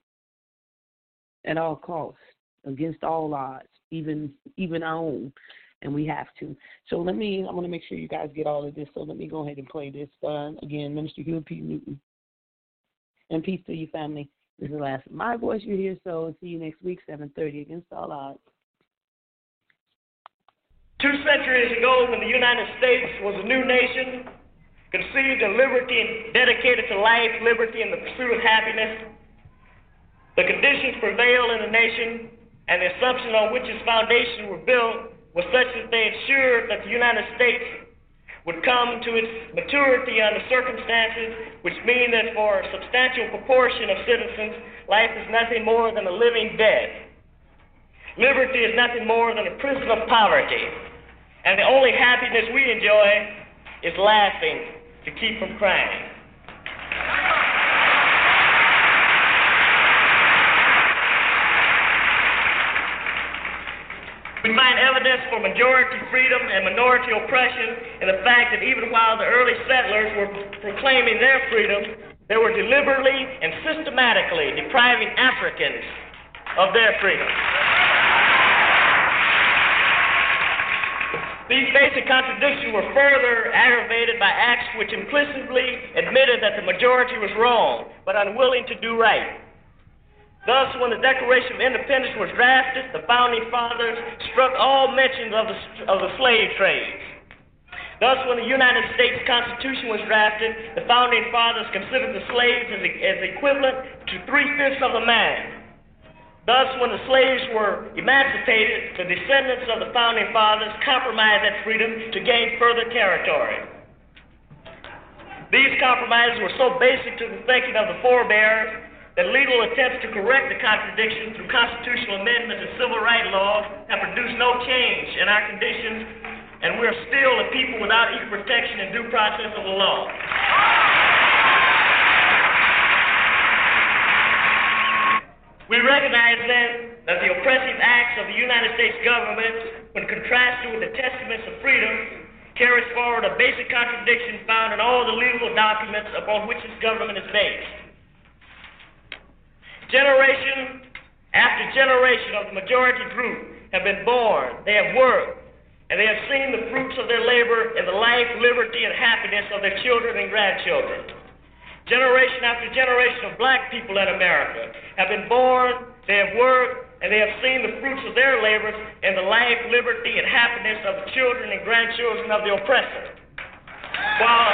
at all costs, against all odds, even even our own, and we have to. So let me, I want to make sure you guys get all of this, so let me go ahead and play this. Uh, again, Minister Huey P. Newton And peace to you, family. This is the last of my voice you hear, so see you next week, seven thirty, against all odds. Two centuries ago, when the United States was a new nation, conceived in liberty and dedicated to life, liberty, and the pursuit of happiness, the conditions prevailed in the nation, and the assumptions on which its foundations were built were such that they ensured that the United States would come to its maturity under circumstances which mean that for a substantial proportion of citizens, life is nothing more than a living death. Liberty is nothing more than a prison of poverty, and the only happiness we enjoy is laughing to keep from crying. We find evidence for majority freedom and minority oppression in the fact that even while the early settlers were proclaiming their freedom, they were deliberately and systematically depriving Africans of their freedom. These basic contradictions were further aggravated by acts which implicitly admitted that the majority was wrong, but unwilling to do right. Thus, when the Declaration of Independence was drafted, the Founding Fathers struck all mentions of the, of the slave trade. Thus, when the United States Constitution was drafted, the Founding Fathers considered the slaves as, as equivalent to three-fifths of the man. Thus, when the slaves were emancipated, the descendants of the Founding Fathers compromised that freedom to gain further territory. These compromises were so basic to the thinking of the forebears that legal attempts to correct the contradiction through constitutional amendments and civil rights laws have produced no change in our conditions, and we are still a people without equal protection and due process of the law. We recognize then that the oppressive acts of the United States government, when contrasted with the testaments of freedom, carries forward a basic contradiction found in all the legal documents upon which this government is based. Generation after generation of the majority group have been born, they have worked, and they have seen the fruits of their labor in the life, liberty, and happiness of their children and grandchildren. Generation after generation of black people in America have been born, they have worked, and they have seen the fruits of their labors in the life, liberty, and happiness of the children and grandchildren of the oppressor. While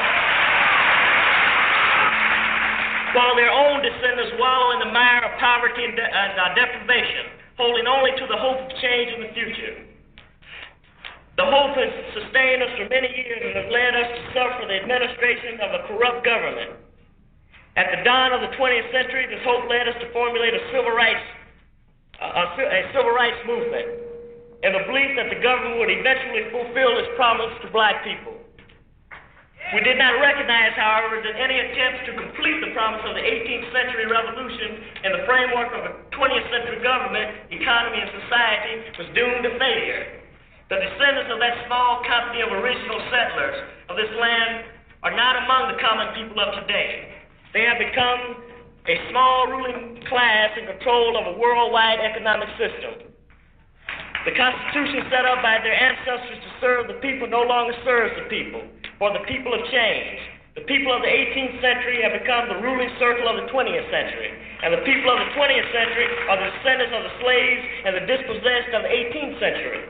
while their own descendants wallow in the mire of poverty and, de- and uh, deprivation, holding only to the hope of change in the future. The hope has sustained us for many years and has led us to suffer the administration of a corrupt government. At the dawn of the twentieth century, this hope led us to formulate a civil rights, uh, a, a civil rights movement, in the belief that the government would eventually fulfill its promise to black people. We did not recognize, however, that any attempts to complete the promise of the eighteenth century revolution in the framework of a twentieth century government, economy, and society was doomed to failure. The descendants of that small company of original settlers of this land are not among the common people of today. They have become a small ruling class in control of a worldwide economic system. The Constitution set up by their ancestors to serve the people no longer serves the people, for the people have changed. The people of the eighteenth century have become the ruling circle of the twentieth century, and the people of the twentieth century are the descendants of the slaves and the dispossessed of the eighteenth century.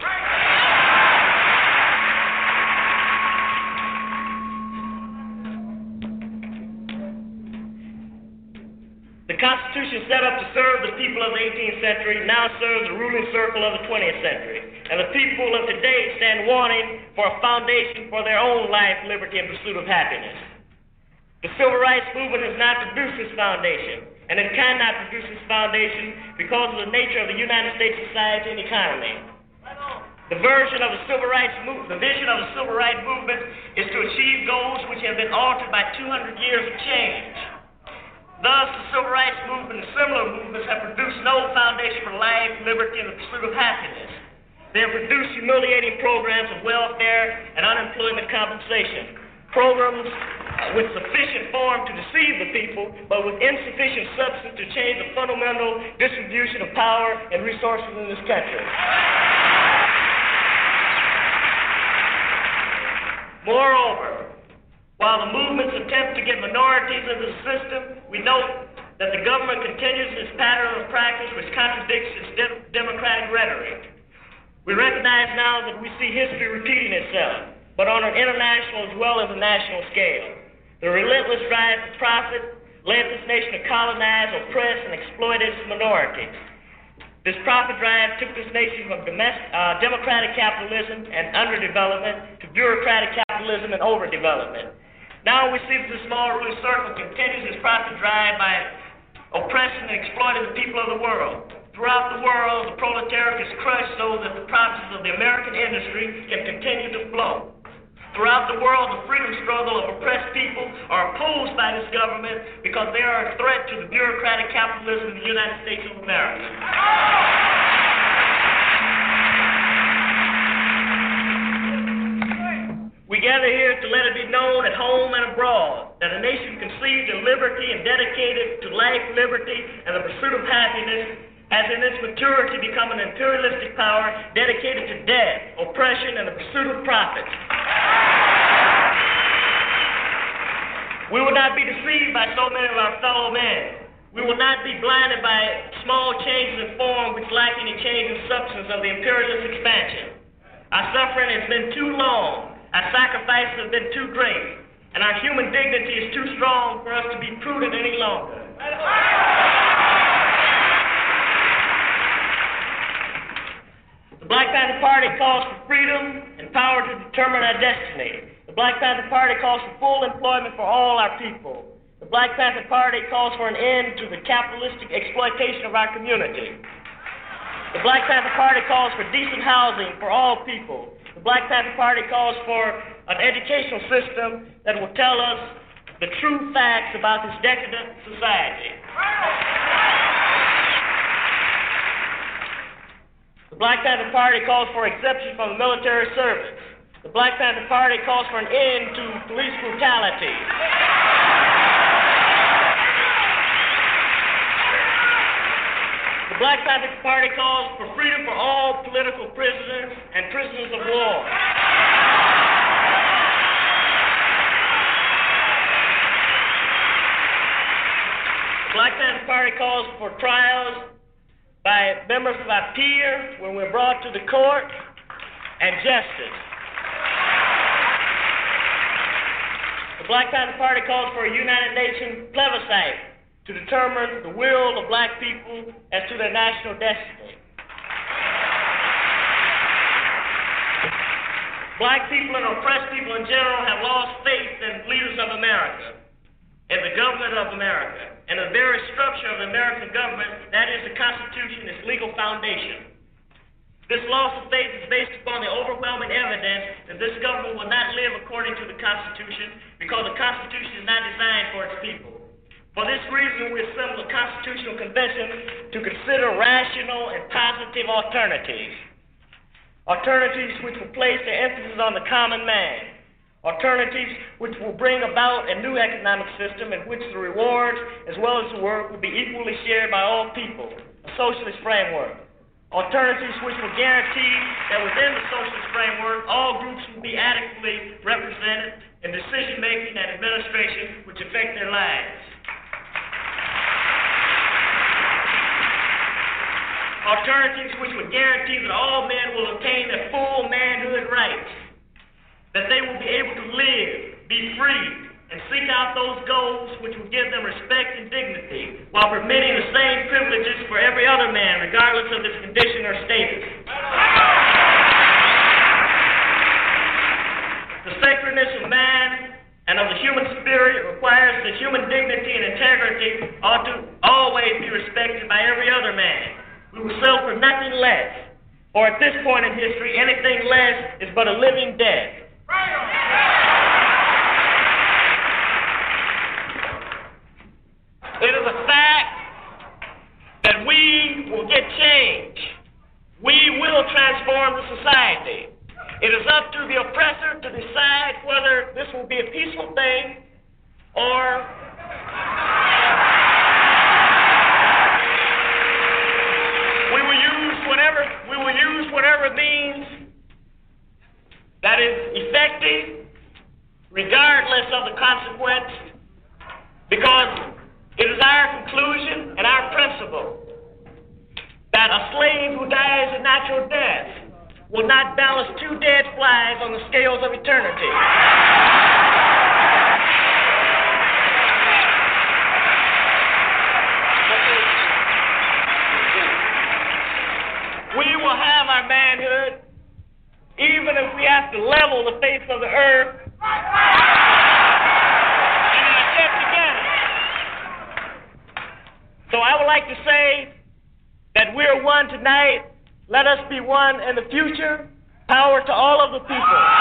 The Constitution set up to serve the people of the eighteenth century now serves the ruling circle of the twentieth century. And the people of today stand wanting for a foundation for their own life, liberty, and pursuit of happiness. The civil rights movement has not produced this foundation, and it cannot produce this foundation because of the nature of the United States society and economy. The version of the civil rights movement, the vision of the civil rights movement is to achieve goals which have been altered by two hundred years of change. Thus, the civil rights movement and similar movements have produced no foundation for life, liberty, and the pursuit of happiness. They have produced humiliating programs of welfare and unemployment compensation, programs uh, with sufficient form to deceive the people, but with insufficient substance to change the fundamental distribution of power and resources in this country. Moreover, while the movements attempt to get minorities into the system, we note that the government continues its pattern of practice which contradicts its de- democratic rhetoric. We recognize now that we see history repeating itself, but on an international as well as a national scale. The relentless drive for profit led this nation to colonize, oppress, and exploit its minorities. This profit drive took this nation from domestic, uh, democratic capitalism and underdevelopment to bureaucratic capitalism and overdevelopment. Now we see that the small ruling circle continues its profit drive by oppressing and exploiting the people of the world. Throughout the world, the proletariat is crushed so that the profits of the American industry can continue to flow. Throughout the world, the freedom struggle of oppressed people are opposed by this government because they are a threat to the bureaucratic capitalism of the United States of America. We gather here to let it be known at home and abroad that a nation conceived in liberty and dedicated to life, liberty, and the pursuit of happiness has in its maturity become an imperialistic power dedicated to death, oppression, and the pursuit of profit. We will not be deceived by so many of our fellow men. We will not be blinded by small changes in form which lack any change in substance of the imperialist expansion. Our suffering has been too long. Our sacrifices have been too great, and our human dignity is too strong for us to be prudent any longer. The Black Panther Party calls for freedom and power to determine our destiny. The Black Panther Party calls for full employment for all our people. The Black Panther Party calls for an end to the capitalistic exploitation of our community. The Black Panther Party calls for decent housing for all people. The Black Panther Party calls for an educational system that will tell us the true facts about this decadent society. The Black Panther Party calls for exemption from military service. The Black Panther Party calls for an end to police brutality. The Black Panther Party calls for freedom for all political prisoners and prisoners of war. The Black Panther Party calls for trials by members of our peers when we're brought to the court, and justice. The Black Panther Party calls for a United Nations plebiscite to determine the will of black people as to their national destiny. Black people and oppressed people in general have lost faith in leaders of America, in the government of America, and the very structure of the American government, that is the Constitution, its legal foundation. This loss of faith is based upon the overwhelming evidence that this government will not live according to the Constitution because the Constitution is not designed for its people. For this reason, we assembled a constitutional convention to consider rational and positive alternatives. Alternatives which will place their emphasis on the common man. Alternatives which will bring about a new economic system in which the rewards as well as the work will be equally shared by all people, a socialist framework. Alternatives which will guarantee that within the socialist framework, all groups will be adequately represented in decision-making and administration which affect their lives. Alternatives which would guarantee that all men will obtain their full manhood rights, that they will be able to live, be free, and seek out those goals which will give them respect and dignity, while permitting the same privileges for every other man, regardless of his condition or status. The sacredness of man and of the human spirit requires that human dignity and integrity ought to always be respected by every other man. We will settle for nothing less, or at this point in history, anything less is but a living death. It is a fact that we will get change. We will transform the society. It is up to the oppressor to decide whether this will be a peaceful thing or we will use whatever we will use whatever means that is effective, regardless of the consequence, because It is our conclusion and our principle that a slave who dies a natural death will not balance two dead flies on the scales of eternity. We will have our manhood even if we have to level the face of the earth in an attempt to get it. So I would like to say that we're one tonight. Let us be one in the future. Power to all of the people.